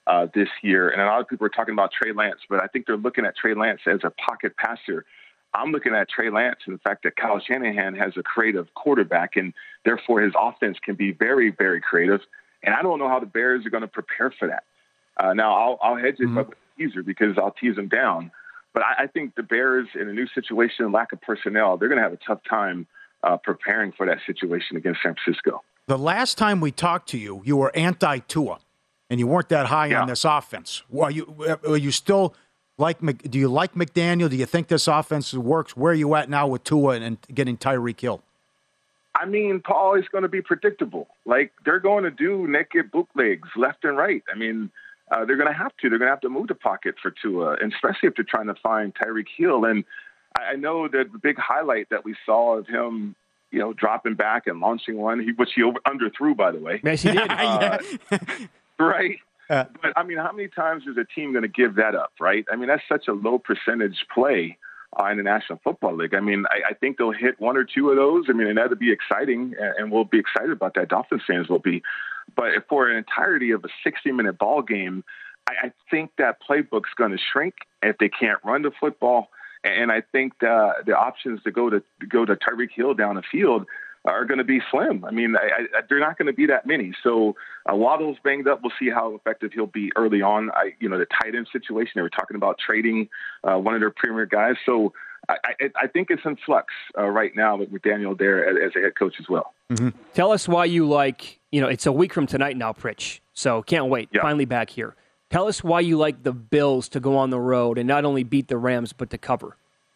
uh, this year. And a lot of people are talking about Trey Lance, but I think they're looking at Trey Lance as a pocket passer. I'm looking at Trey Lance and the fact that Kyle Shanahan has a creative quarterback, and therefore his offense can be very, very creative. And I don't know how the Bears are going to prepare for that. Uh, now, I'll, I'll hedge it mm-hmm. with a teaser because I'll tease them down. But I, I think the Bears, in a new situation, lack of personnel, they're going to have a tough time uh, preparing for that situation against San Francisco. The last time we talked to you, you were anti-Tua, and you weren't that high yeah. on this offense. Are you, are you still like? Do you like McDaniel? Do you think this offense works? Where are you at now with Tua and, and getting Tyreek Hill? I mean, Paul, is going to be predictable. Like, they're going to do naked bootlegs left and right. I mean, uh, they're going to have to. They're going to have to move the pocket for Tua, and especially if they're trying to find Tyreek Hill. And I know that the big highlight that we saw of him, you know, dropping back and launching one, he, which he over, underthrew, by the way. Yes, he did. uh, right? Uh, but, I mean, how many times is a team going to give that up, right? I mean, that's such a low percentage play uh, in the National Football League. I mean, I, I think they'll hit one or two of those. I mean, and that'll be exciting, and, and we'll be excited about that. Dolphins fans will be. But for an entirety of a sixty-minute ball game, I, I think that playbook's going to shrink if they can't run the football. And I think the, the options to go to, to go to Tyreek Hill down the field are going to be slim. I mean, I, I, they're not going to be that many. So uh, Waddle's banged up. We'll see how effective he'll be early on. I, you know, the tight end situation, they were talking about trading uh, one of their premier guys. So I, I, I think it's in flux uh, right now with McDaniel there as, as a head coach as well. Mm-hmm. Tell us why you like, you know, it's a week from tonight now, Pritch. So can't wait. Yeah. Finally back here. Tell us why you like the Bills to go on the road and not only beat the Rams, but to cover.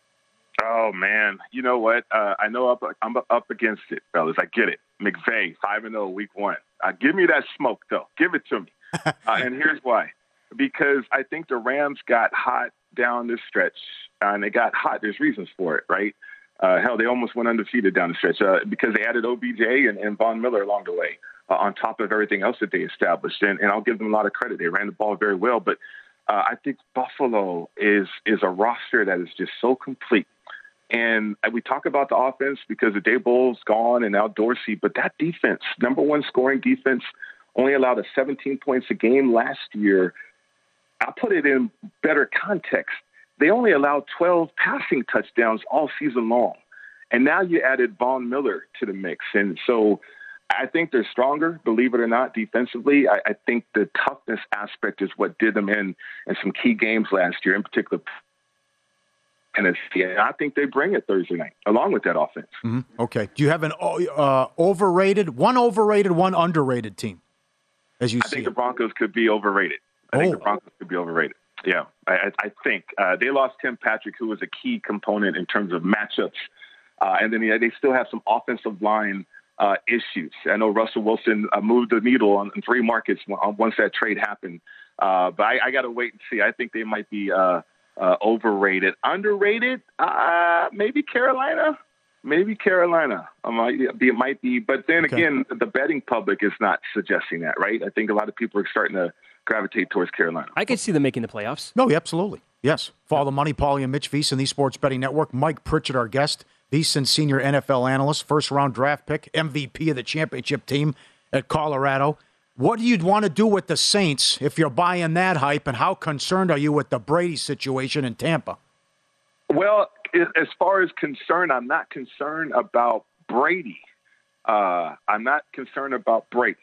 Oh, man. You know what? Uh, I know up, I'm up against it, fellas. I get it. McVay, five and oh, week one. Uh, give me that smoke, though. Give it to me. Uh, and here's why. Because I think the Rams got hot down this stretch, uh, and they got hot. There's reasons for it, right? Uh, hell, they almost went undefeated down the stretch uh, because they added O B J and, and Von Miller along the way uh, on top of everything else that they established. And, and I'll give them a lot of credit. They ran the ball very well. But uh, I think Buffalo is is a roster that is just so complete. And we talk about the offense because the Daboll's gone and now Dorsey, but that defense, number one scoring defense, only allowed us seventeen points a game last year. I'll put it in better context. They only allowed twelve passing touchdowns all season long. And now you added Von Miller to the mix. And so I think they're stronger, believe it or not, defensively. I, I think the toughness aspect is what did them in in some key games last year, in particular. And I think they bring it Thursday night, along with that offense. Mm-hmm. Okay. Do you have an uh, overrated, one overrated, one underrated team, as you I see think it? the Broncos could be overrated. I oh. think the Broncos could be overrated. Yeah, I, I think. Uh, they lost Tim Patrick, who was a key component in terms of matchups. Uh, and then yeah, they still have some offensive line uh, issues. I know Russell Wilson uh, moved the needle on in three markets once that trade happened. Uh, but I, I got to wait and see. I think they might be uh, – Uh, overrated, underrated, uh, maybe Carolina, maybe Carolina. I might be, it might be, but then okay. again, the betting public is not suggesting that, right? I think a lot of people are starting to gravitate towards Carolina. I could see them making the playoffs. No, absolutely, yes. Follow the Money, Paulie and Mitch VSiN, the Sports Betting Network. Mike Pritchett, our guest, VSiN senior N F L analyst, first round draft pick, M V P of the championship team at Colorado. What do you want to do with the Saints if you're buying that hype, and how concerned are you with the Brady situation in Tampa? Well, as far as concerned, I'm not concerned about Brady. Uh, I'm not concerned about Brady.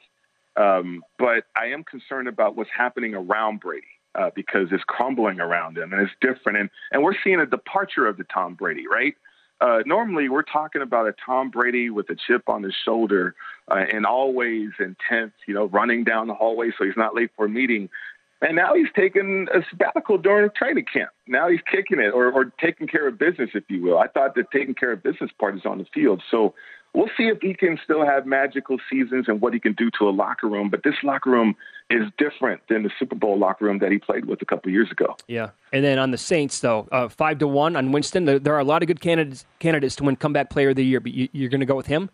Um, but I am concerned about what's happening around Brady uh, because it's crumbling around him, and it's different. And, and we're seeing a departure of the Tom Brady, right? Uh, normally, we're talking about a Tom Brady with a chip on his shoulder uh, and always intense, you know, running down the hallway so he's not late for a meeting. And now he's taking a sabbatical during training camp. Now he's kicking it or, or taking care of business, if you will. I thought the taking care of business part is on the field. So we'll see if he can still have magical seasons and what he can do to a locker room. But this locker room is different than the Super Bowl locker room that he played with a couple of years ago. Yeah. And then on the Saints, though, uh, five to one on Winston. There, there are a lot of good candidates candidates to win comeback player of the year, but you, you're going to go with him?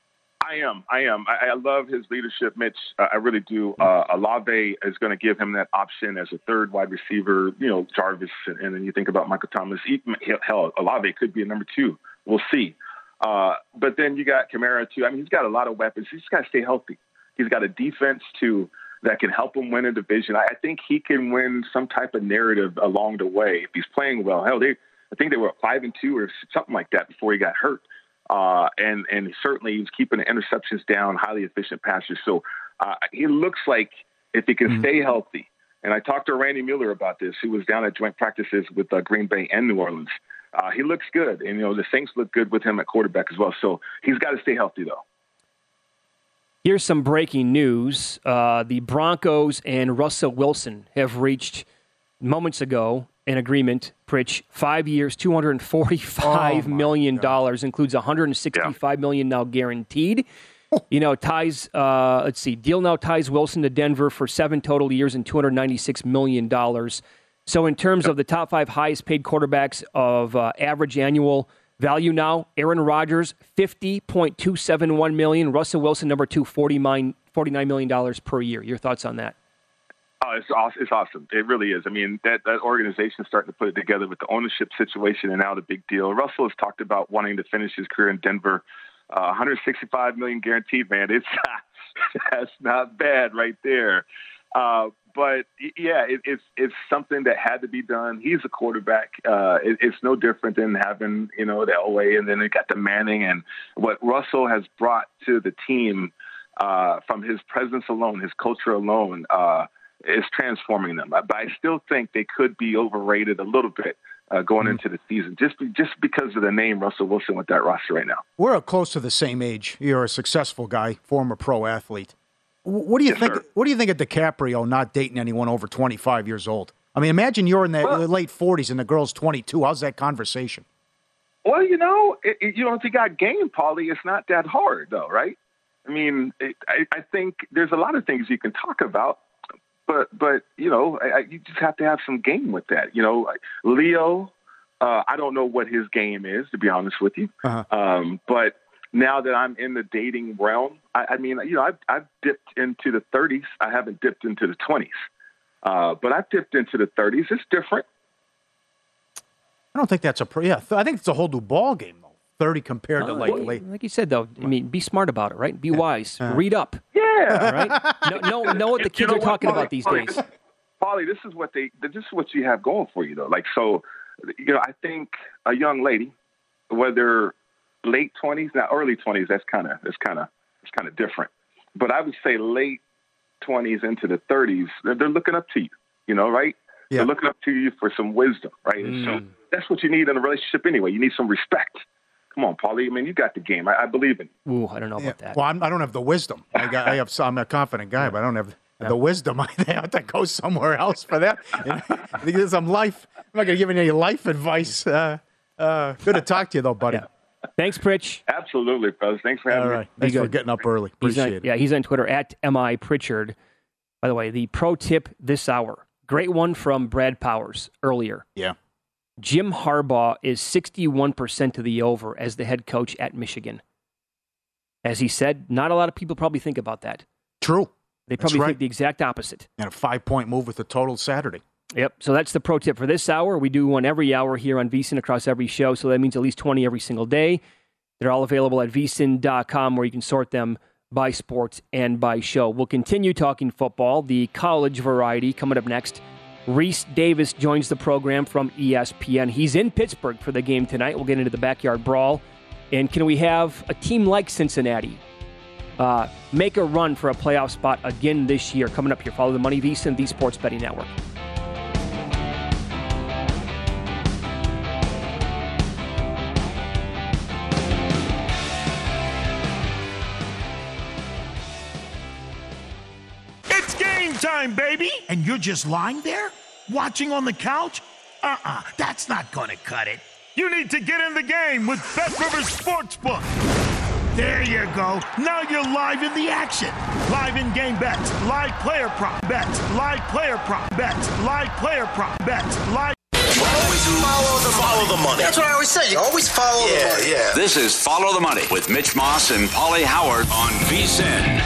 I am. I am. I, I love his leadership, Mitch. Uh, I really do. Uh, Olave is going to give him that option as a third wide receiver. You know, Jarvis, and, and then you think about Michael Thomas. He, hell, Olave could be a number two. We'll see. Uh, but then you got Kamara, too. I mean, he's got a lot of weapons. He's got to stay healthy. He's got a defense to that can help him win a division. I think he can win some type of narrative along the way if he's playing well. Hell, they I think they were five and two or something like that before he got hurt. Uh, and and certainly he's keeping the interceptions down, highly efficient passer. So uh, he looks like if he can mm-hmm. stay healthy. And I talked to Randy Mueller about this, who was down at joint practices with uh, Green Bay and New Orleans. Uh, he looks good, and you know the Saints look good with him at quarterback as well. So he's got to stay healthy, though. Here's some breaking news. Uh, the Broncos and Russell Wilson have reached moments ago an agreement, Pritch, five years, two hundred forty-five million dollars, includes one hundred sixty-five million dollars now guaranteed. You know, ties, uh, let's see, deal now ties Wilson to Denver for seven total years and two hundred ninety-six million dollars. So in terms of the top five highest paid quarterbacks of uh, average annual value now, Aaron Rodgers, fifty point two seven one million dollars. Russell Wilson, number two, forty-nine million dollars per year. Your thoughts on that? Oh, it's awesome. It's awesome. It really is. I mean, that, that organization is starting to put it together with the ownership situation and now the big deal. Russell has talked about wanting to finish his career in Denver. Uh, one hundred sixty-five million dollars guaranteed, man. It's that's not bad right there. Uh, but yeah, it, it's it's something that had to be done. He's a quarterback. Uh, it, it's no different than having you know the Elway, and then they got the Manning, and what Russell has brought to the team uh, from his presence alone, his culture alone, uh, is transforming them. But I still think they could be overrated a little bit. Uh, going mm-hmm. into the season, just be, just because of the name Russell Wilson with that roster right now. We're close to the same age. You're a successful guy, former pro athlete. What do you yes, think? Sir. What do you think of DiCaprio not dating anyone over twenty-five years old? I mean, imagine you're in the well, late forties and the girl's twenty-two. How's that conversation? Well, you know, it, it, you know, if you got game, Paulie, it's not that hard, though, right? I mean, it, I, I think there's a lot of things you can talk about. But, but you know, I, you just have to have some game with that. You know, Leo, uh, I don't know what his game is, to be honest with you. Uh-huh. Um, but now that I'm in the dating realm, I, I mean, you know, I've, I've dipped into the thirties. I haven't dipped into the twenties. Uh, but I've dipped into the thirties. It's different. I don't think that's a – yeah, I think it's a whole new ball game, though. thirty compared oh, to like, like like you said though. I mean, be smart about it, right? Be wise. Uh, Read up. Yeah. Right. Know, know, know what the kids you know are talking what, Paulie, about these Paulie, days. This, Paulie, this is what they. This is what you have going for you though. Like so, you know, I think a young lady, whether late twenties, now early twenties, that's kind of that's kind of it's kind of different. But I would say late twenties into the thirties, they're, they're looking up to you. You know, right? Yeah. They're looking up to you for some wisdom, right? Mm. And so that's what you need in a relationship anyway. You need some respect. Come on, Paulie. I mean, you got the game. I, I believe in you. Ooh, I don't know yeah. about that. Well, I'm, I don't have the wisdom. I, got, I have. I'm a confident guy, but I don't have yeah. the wisdom. I have to go somewhere else for that. I think there's some life. I'm not going to give any life advice. Uh, uh, good to talk to you, though, buddy. Yeah. Thanks, Pritch. Absolutely, fellas. Thanks for having All right. me. Thanks for getting up early. Appreciate on, it. Yeah, he's on Twitter at M I Pritchard. By the way, the pro tip this hour. Great one from Brad Powers earlier. Yeah. Jim Harbaugh is sixty-one percent to the over as the head coach at Michigan. As he said, not a lot of people probably think about that. True. They probably right. think the exact opposite. And a five-point move with the total Saturday. Yep. So that's the pro tip for this hour. We do one every hour here on VSiN across every show, so that means at least twenty every single day. They're all available at V S I N dot com where you can sort them by sports and by show. We'll continue talking football, the college variety coming up next. Reese Davis joins the program from E S P N. He's in Pittsburgh for the game tonight. We'll get into the backyard brawl. And can we have a team like Cincinnati uh, make a run for a playoff spot again this year? Coming up here, follow the money, VSiN, the Sports Betting Network. It's game time, baby! And you're just lying there? Watching on the couch? Uh-uh, that's not gonna cut it. You need to get in the game with BetRivers Sportsbook. There you go. Now you're live in the action. Live in-game bets, live player prop bets, live player prop bets, live player prop bets, live... Always follow the, follow the money. That's what I always say. You always follow yeah, the money. Yeah. This is Follow the Money with Mitch Moss and Paulie Howard on VSiN.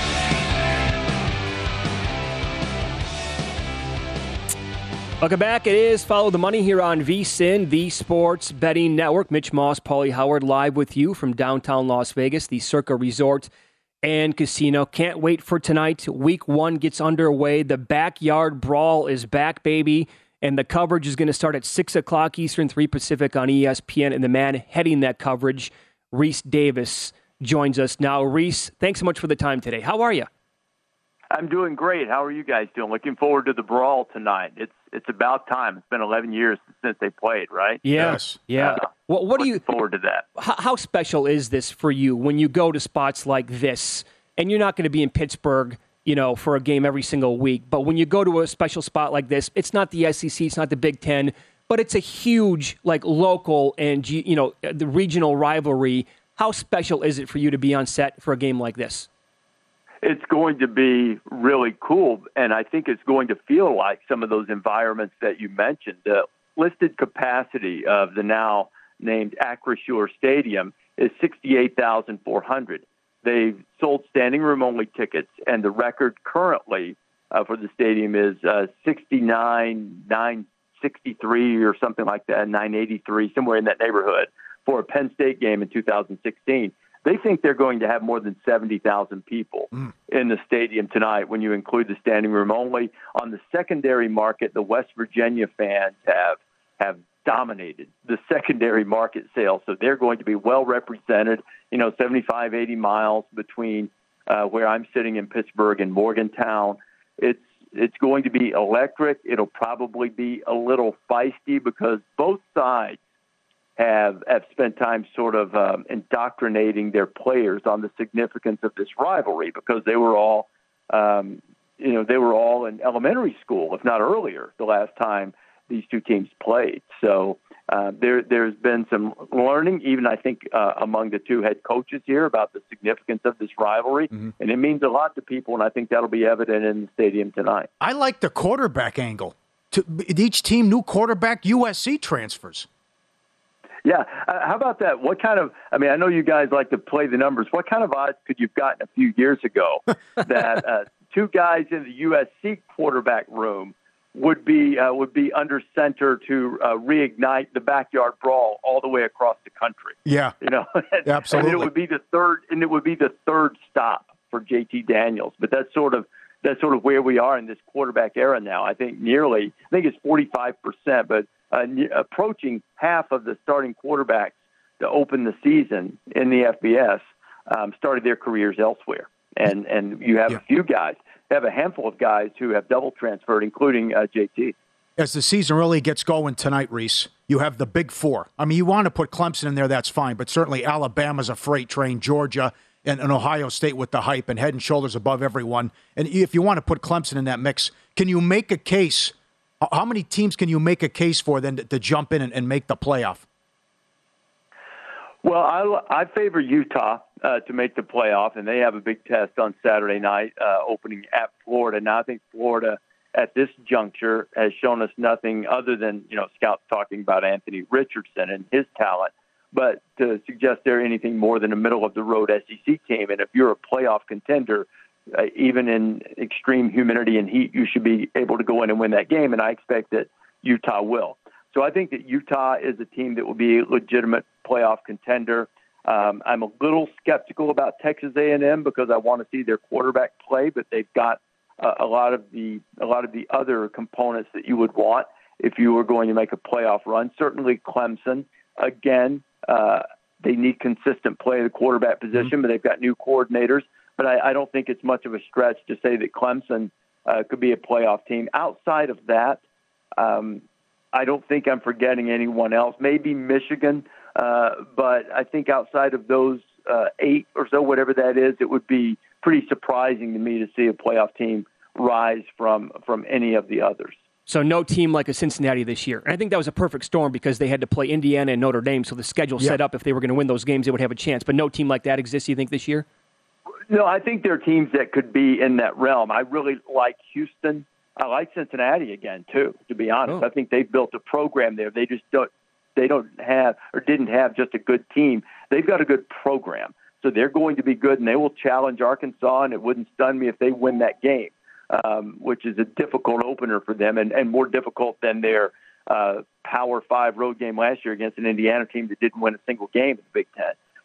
Welcome back. It is Follow the Money here on VSiN, the Sports Betting Network. Mitch Moss, Paulie Howard, live with you from downtown Las Vegas, the Circa Resort and Casino. Can't wait for tonight. Week one gets underway. The Backyard Brawl is back, baby. And the coverage is going to start at six o'clock Eastern, three Pacific on E S P N. And the man heading that coverage, Reese Davis, joins us now. Reese, thanks so much for the time today. How are you? I'm doing great. How are you guys doing? Looking forward to the Brawl tonight. It's it's about time. It's been eleven years since they played, right? Yeah. Yes. Yeah. Uh, what, what do you forward to that? How, how special is this for you when you go to spots like this? And you're not going to be in Pittsburgh, you know, for a game every single week. But when you go to a special spot like this, it's not the S E C, it's not the Big Ten, but it's a huge, like, local and, you know, the regional rivalry. How special is it for you to be on set for a game like this? It's going to be really cool, and I think it's going to feel like some of those environments that you mentioned. The listed capacity of the now named Acrisure Stadium is sixty-eight thousand four hundred. They've sold standing room only tickets, and the record currently uh, for the stadium is uh, sixty-nine nine sixty-three or something like that, nine eighty-three, somewhere in that neighborhood for a Penn State game in two thousand sixteen. They think they're going to have more than seventy thousand people mm. in the stadium tonight when you include the standing room only. On the secondary market, the West Virginia fans have have dominated the secondary market sales, so they're going to be well represented, you know, seventy-five, eighty miles between uh, where I'm sitting in Pittsburgh and Morgantown. It's it's going to be electric. It'll probably be a little feisty because both sides have have spent time sort of um, indoctrinating their players on the significance of this rivalry because they were all, um, you know, they were all in elementary school, if not earlier, the last time these two teams played. So uh, there, there's been some learning, even I think uh, among the two head coaches here about the significance of this rivalry, mm-hmm. and it means a lot to people, and I think that'll be evident in the stadium tonight. I like the quarterback angle. To, each team, new quarterback, U S C transfers. Yeah. Uh, how about that? What kind of, I mean, I know you guys like to play the numbers. What kind of odds could you've gotten a few years ago that uh, two guys in the U S C quarterback room would be uh, would be under center to uh, reignite the Backyard Brawl all the way across the country? Yeah. You know, absolutely. And it would be the third, and it would be the third stop for J T Daniels. But that's sort of, that's sort of where we are in this quarterback era now. I think nearly, I think it's forty-five percent, but Uh, approaching half of the starting quarterbacks to open the season in the F B S um, started their careers elsewhere. And and you have yeah. a few guys, you have a handful of guys who have double transferred, including uh, J T. As the season really gets going tonight, Reese, you have the big four. I mean, you want to put Clemson in there, that's fine, but certainly Alabama's a freight train, Georgia and, and Ohio State with the hype and head and shoulders above everyone. And if you want to put Clemson in that mix, can you make a case? How many teams can you make a case for then to, to jump in and, and make the playoff? Well, I, I favor Utah uh, to make the playoff, and they have a big test on Saturday night, uh, opening at Florida. Now, I think Florida at this juncture has shown us nothing other than, you know, scouts talking about Anthony Richardson and his talent, but to suggest they're anything more than a middle-of-the-road S E C team. And if you're a playoff contender, Uh, even in extreme humidity and heat, you should be able to go in and win that game, and I expect that Utah will. So I think that Utah is a team that will be a legitimate playoff contender. Um, I'm a little skeptical about Texas A and M because I want to see their quarterback play, but they've got uh, a lot of the a lot of the other components that you would want if you were going to make a playoff run. Certainly Clemson, again, uh, they need consistent play at the quarterback position, mm-hmm. but they've got new coordinators. But I, I don't think it's much of a stretch to say that Clemson uh, could be a playoff team. Outside of that, um, I don't think I'm forgetting anyone else. Maybe Michigan, uh, but I think outside of those uh, eight or so, whatever that is, it would be pretty surprising to me to see a playoff team rise from from any of the others. So no team like a Cincinnati this year. And I think that was a perfect storm because they had to play Indiana and Notre Dame, so the schedule yeah. set up if they were going to win those games, they would have a chance. But no team like that exists, you think, this year? No, I think there are teams that could be in that realm. I really like Houston. I like Cincinnati again, too, to be honest. Oh. I think they've built a program there. They just don't they don't have or didn't have just a good team. They've got a good program. So they're going to be good, and they will challenge Arkansas, and it wouldn't stun me if they win that game, um, which is a difficult opener for them and, and more difficult than their uh, Power Five road game last year against an Indiana team that didn't win a single game in the Big Ten.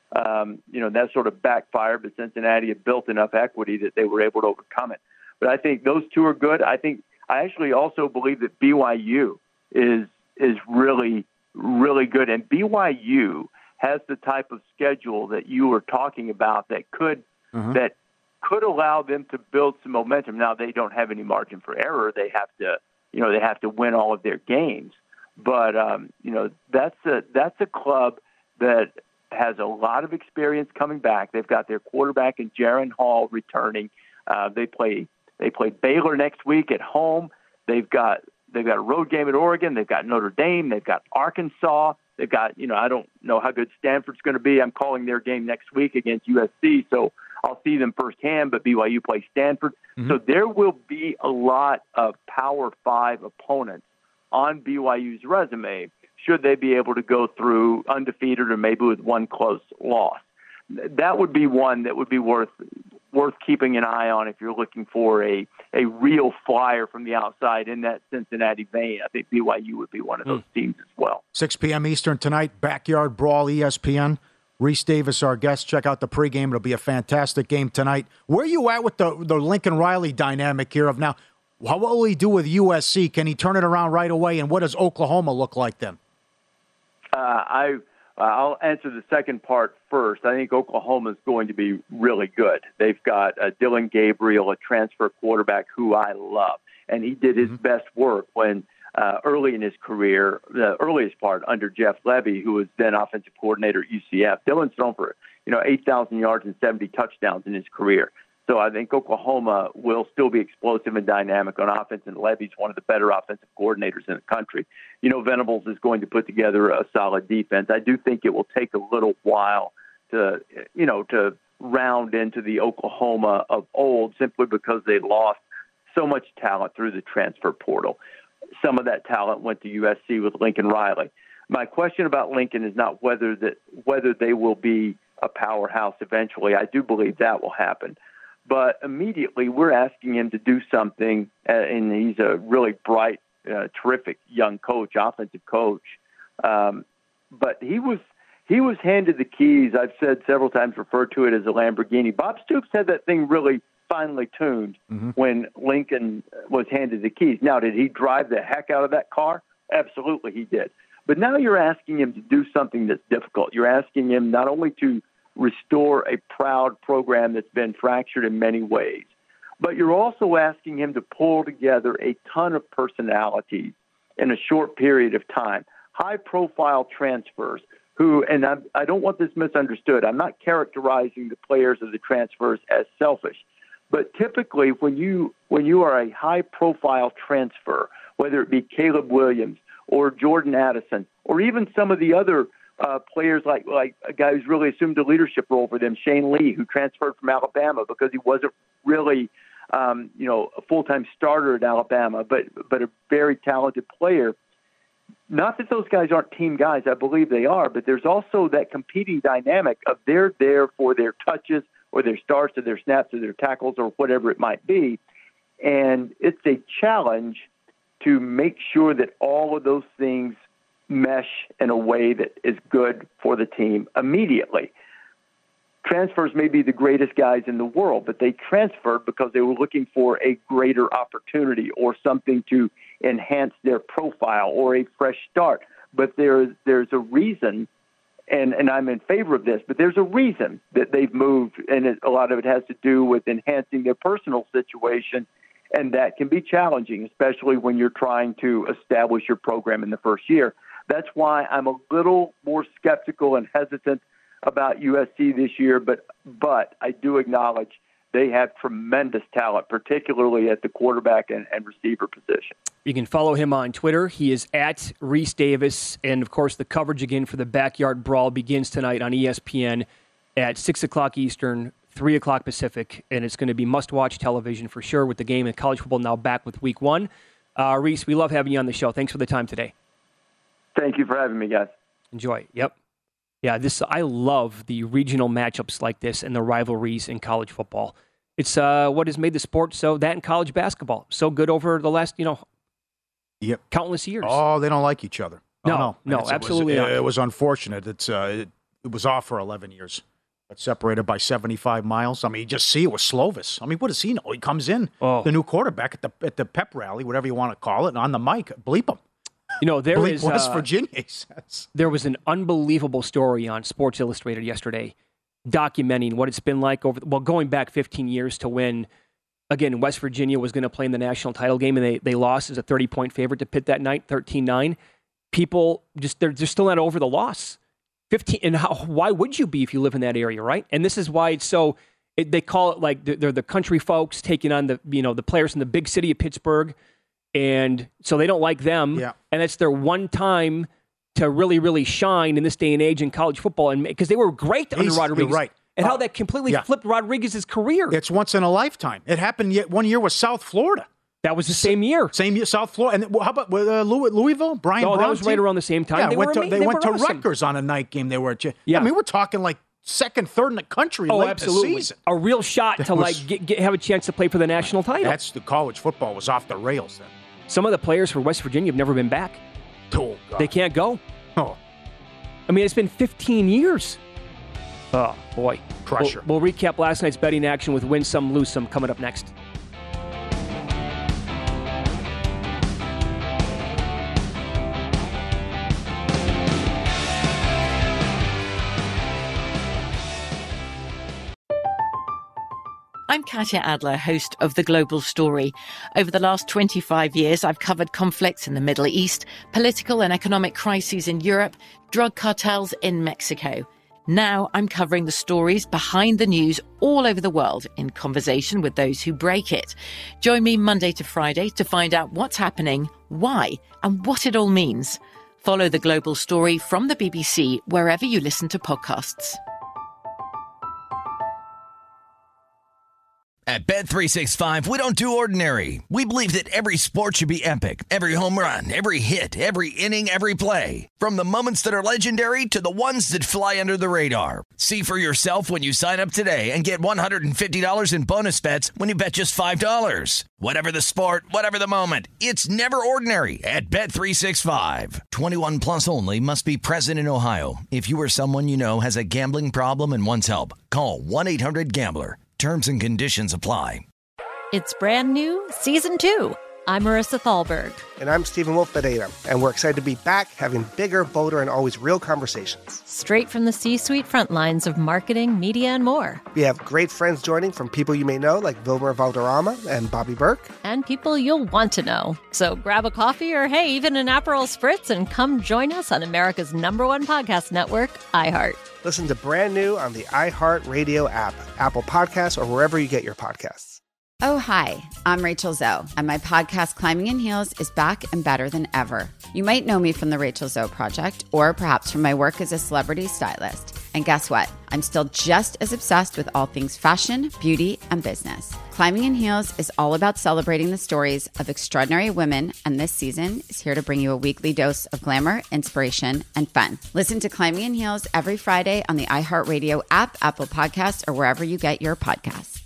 Um, you know, that sort of backfired, but Cincinnati had built enough equity that they were able to overcome it. But I think those two are good. I think I actually also believe that B Y U is is really, really good. And B Y U has the type of schedule that you were talking about that could mm-hmm. that could allow them to build some momentum. Now, they don't have any margin for error. They have to, you know, they have to win all of their games. But, um, you know, that's a, that's a club that has a lot of experience coming back. They've got their quarterback in Jaron Hall returning. Uh, they play they play Baylor next week at home. They've got they've got a road game at Oregon. They've got Notre Dame. They've got Arkansas. They've got, you know, I don't know how good Stanford's going to be. I'm calling their game next week against U S C, so I'll see them firsthand, but B Y U plays Stanford. Mm-hmm. So there will be a lot of Power Five opponents on B Y U's resume should they be able to go through undefeated or maybe with one close loss. That would be one that would be worth worth keeping an eye on if you're looking for a, a real flyer from the outside in that Cincinnati vein. I think B Y U would be one of those mm. teams as well. six p.m. Eastern tonight, Backyard Brawl, E S P N. Reese Davis, our guest. Check out the pregame. It'll be a fantastic game tonight. Where are you at with the, the Lincoln Riley dynamic here of now? What will he do with U S C? Can he turn it around right away? And what does Oklahoma look like then? Uh, I, uh, I'll answer the second part first. I think Oklahoma is going to be really good. They've got uh, Dylan Gabriel, a transfer quarterback who I love. And he did his mm-hmm. best work when Uh, early in his career, the earliest part under Jeff Levy, who was then offensive coordinator at U C F. Dylan's thrown for, you know, eight thousand yards and seventy touchdowns in his career. So I think Oklahoma will still be explosive and dynamic on offense, and Levy's one of the better offensive coordinators in the country. You know, Venables is going to put together a solid defense. I do think it will take a little while to, you know, to round into the Oklahoma of old simply because they lost so much talent through the transfer portal. Some of that talent went to U S C with Lincoln Riley. My question about Lincoln is not whether that whether they will be a powerhouse eventually. I do believe that will happen. But immediately we're asking him to do something, uh, and he's a really bright, uh, terrific young coach, offensive coach. Um, but he was he was handed the keys. I've said several times, referred to it as a Lamborghini. Bob Stoops had that thing really finely tuned mm-hmm. when Lincoln was handed the keys. Now, did he drive the heck out of that car? Absolutely he did. But now you're asking him to do something that's difficult. You're asking him not only to restore a proud program that's been fractured in many ways, but you're also asking him to pull together a ton of personalities in a short period of time, high-profile transfers who, and I, I don't want this misunderstood, I'm not characterizing the players of the transfers as selfish. But typically, when you when you are a high-profile transfer, whether it be Caleb Williams or Jordan Addison, or even some of the other uh, players like like a guy who's really assumed a leadership role for them, Shane Lee, who transferred from Alabama because he wasn't really um, you know a full-time starter at Alabama, but but a very talented player. Not that those guys aren't team guys, I believe they are, but there's also that competing dynamic of they're there for their touches, or their starts, or their snaps, or their tackles, or whatever it might be. And it's a challenge to make sure that all of those things mesh in a way that is good for the team immediately. Transfers may be the greatest guys in the world, but they transferred because they were looking for a greater opportunity or something to enhance their profile or a fresh start. But there's there's a reason, and, and I'm in favor of this, but there's a reason that they've moved, and it, a lot of it has to do with enhancing their personal situation, and that can be challenging, especially when you're trying to establish your program in the first year. That's why I'm a little more skeptical and hesitant about U S C this year, but but I do acknowledge they have tremendous talent, particularly at the quarterback and, and receiver position. You can follow him on Twitter. He is at Reese Davis. And, of course, the coverage again for the Backyard Brawl begins tonight on E S P N at six o'clock Eastern, three o'clock Pacific. And it's going to be must-watch television for sure with the game and college football now back with week one. Uh, Reese, we love having you on the show. Thanks for the time today. Thank you for having me, guys. Enjoy. Yep. Yeah, this I love the regional matchups like this and the rivalries in college football. It's uh, what has made the sport so, that in college basketball, so good over the last, you know, yep. countless years. Oh, they don't like each other. No, oh, no, no, it's, absolutely it was, not. It was unfortunate. It's uh, it, it was off for eleven years. But separated by seventy-five miles. I mean, you just see it with Slovis. I mean, what does he know? He comes in, oh. the new quarterback at the at the pep rally, whatever you want to call it, and on the mic, bleep him. You know, there bleep is West uh, Virginia, he says. There was an unbelievable story on Sports Illustrated yesterday documenting what it's been like over, well, going back fifteen years to when, again, West Virginia was going to play in the national title game, and they, they lost as a thirty-point favorite to Pitt that night, thirteen nine. People, just they're, they're still not over the loss. fifteen And how, why would you be if you live in that area, right? And this is why it's so, it, they call it like they're the country folks taking on the, you know, the players in the big city of Pittsburgh. And so they don't like them. Yeah. And it's their one time to really, really shine in this day and age in college football. And because they were great under He's, Rodriguez. You're right. And uh, how that completely yeah. flipped Rodriguez's career. It's once in a lifetime. It happened yet one year with South Florida. That was the same year. Same year, South Florida. And how about uh, Louis, Louisville? Brian Oh, Brown that was right team? around the same time. Yeah, they went were to, ama- they, they went were to awesome. Rutgers on a night game. They were at, yeah. I mean, we're talking like second, third in the country oh, late absolutely. in the season. A real shot That to was, like get, get, have a chance to play for the national title. That's the college football was off the rails then. Some of the players for West Virginia have never been back. Oh, God. They can't go. Oh. I mean, it's been fifteen years. Oh, boy. Pressure. We'll, we'll recap last night's betting action with Win Some, Lose Some coming up next. I'm Katya Adler, host of The Global Story. Over the last twenty-five years, I've covered conflicts in the Middle East, political and economic crises in Europe, drug cartels in Mexico. Now I'm covering the stories behind the news all over the world in conversation with those who break it. Join me Monday to Friday to find out what's happening, why, and what it all means. Follow The Global Story from the B B C wherever you listen to podcasts. At Bet three sixty-five, we don't do ordinary. We believe that every sport should be epic. Every home run, every hit, every inning, every play. From the moments that are legendary to the ones that fly under the radar. See for yourself when you sign up today and get one hundred fifty dollars in bonus bets when you bet just five dollars. Whatever the sport, whatever the moment, it's never ordinary at Bet three sixty-five. twenty-one plus only. Must be present in Ohio. If you or someone you know has a gambling problem and wants help, call one eight hundred gambler. Terms and conditions apply. It's brand new, season two. I'm Marissa Thalberg. And I'm Stephen Wolf Bedeta, and we're excited to be back having bigger, bolder, and always real conversations. Straight from the C-suite front lines of marketing, media, and more. We have great friends joining from people you may know, like Vilmer Valderrama and Bobby Burke. And people you'll want to know. So grab a coffee or, hey, even an Aperol Spritz and come join us on America's number one podcast network, iHeart. Listen to Brand New on the iHeartRadio app, Apple Podcasts, or wherever you get your podcasts. Oh, hi, I'm Rachel Zoe, and my podcast, Climbing in Heels, is back and better than ever. You might know me from the Rachel Zoe Project, or perhaps from my work as a celebrity stylist. And guess what? I'm still just as obsessed with all things fashion, beauty, and business. Climbing in Heels is all about celebrating the stories of extraordinary women, and this season is here to bring you a weekly dose of glamour, inspiration, and fun. Listen to Climbing in Heels every Friday on the iHeartRadio app, Apple Podcasts, or wherever you get your podcasts.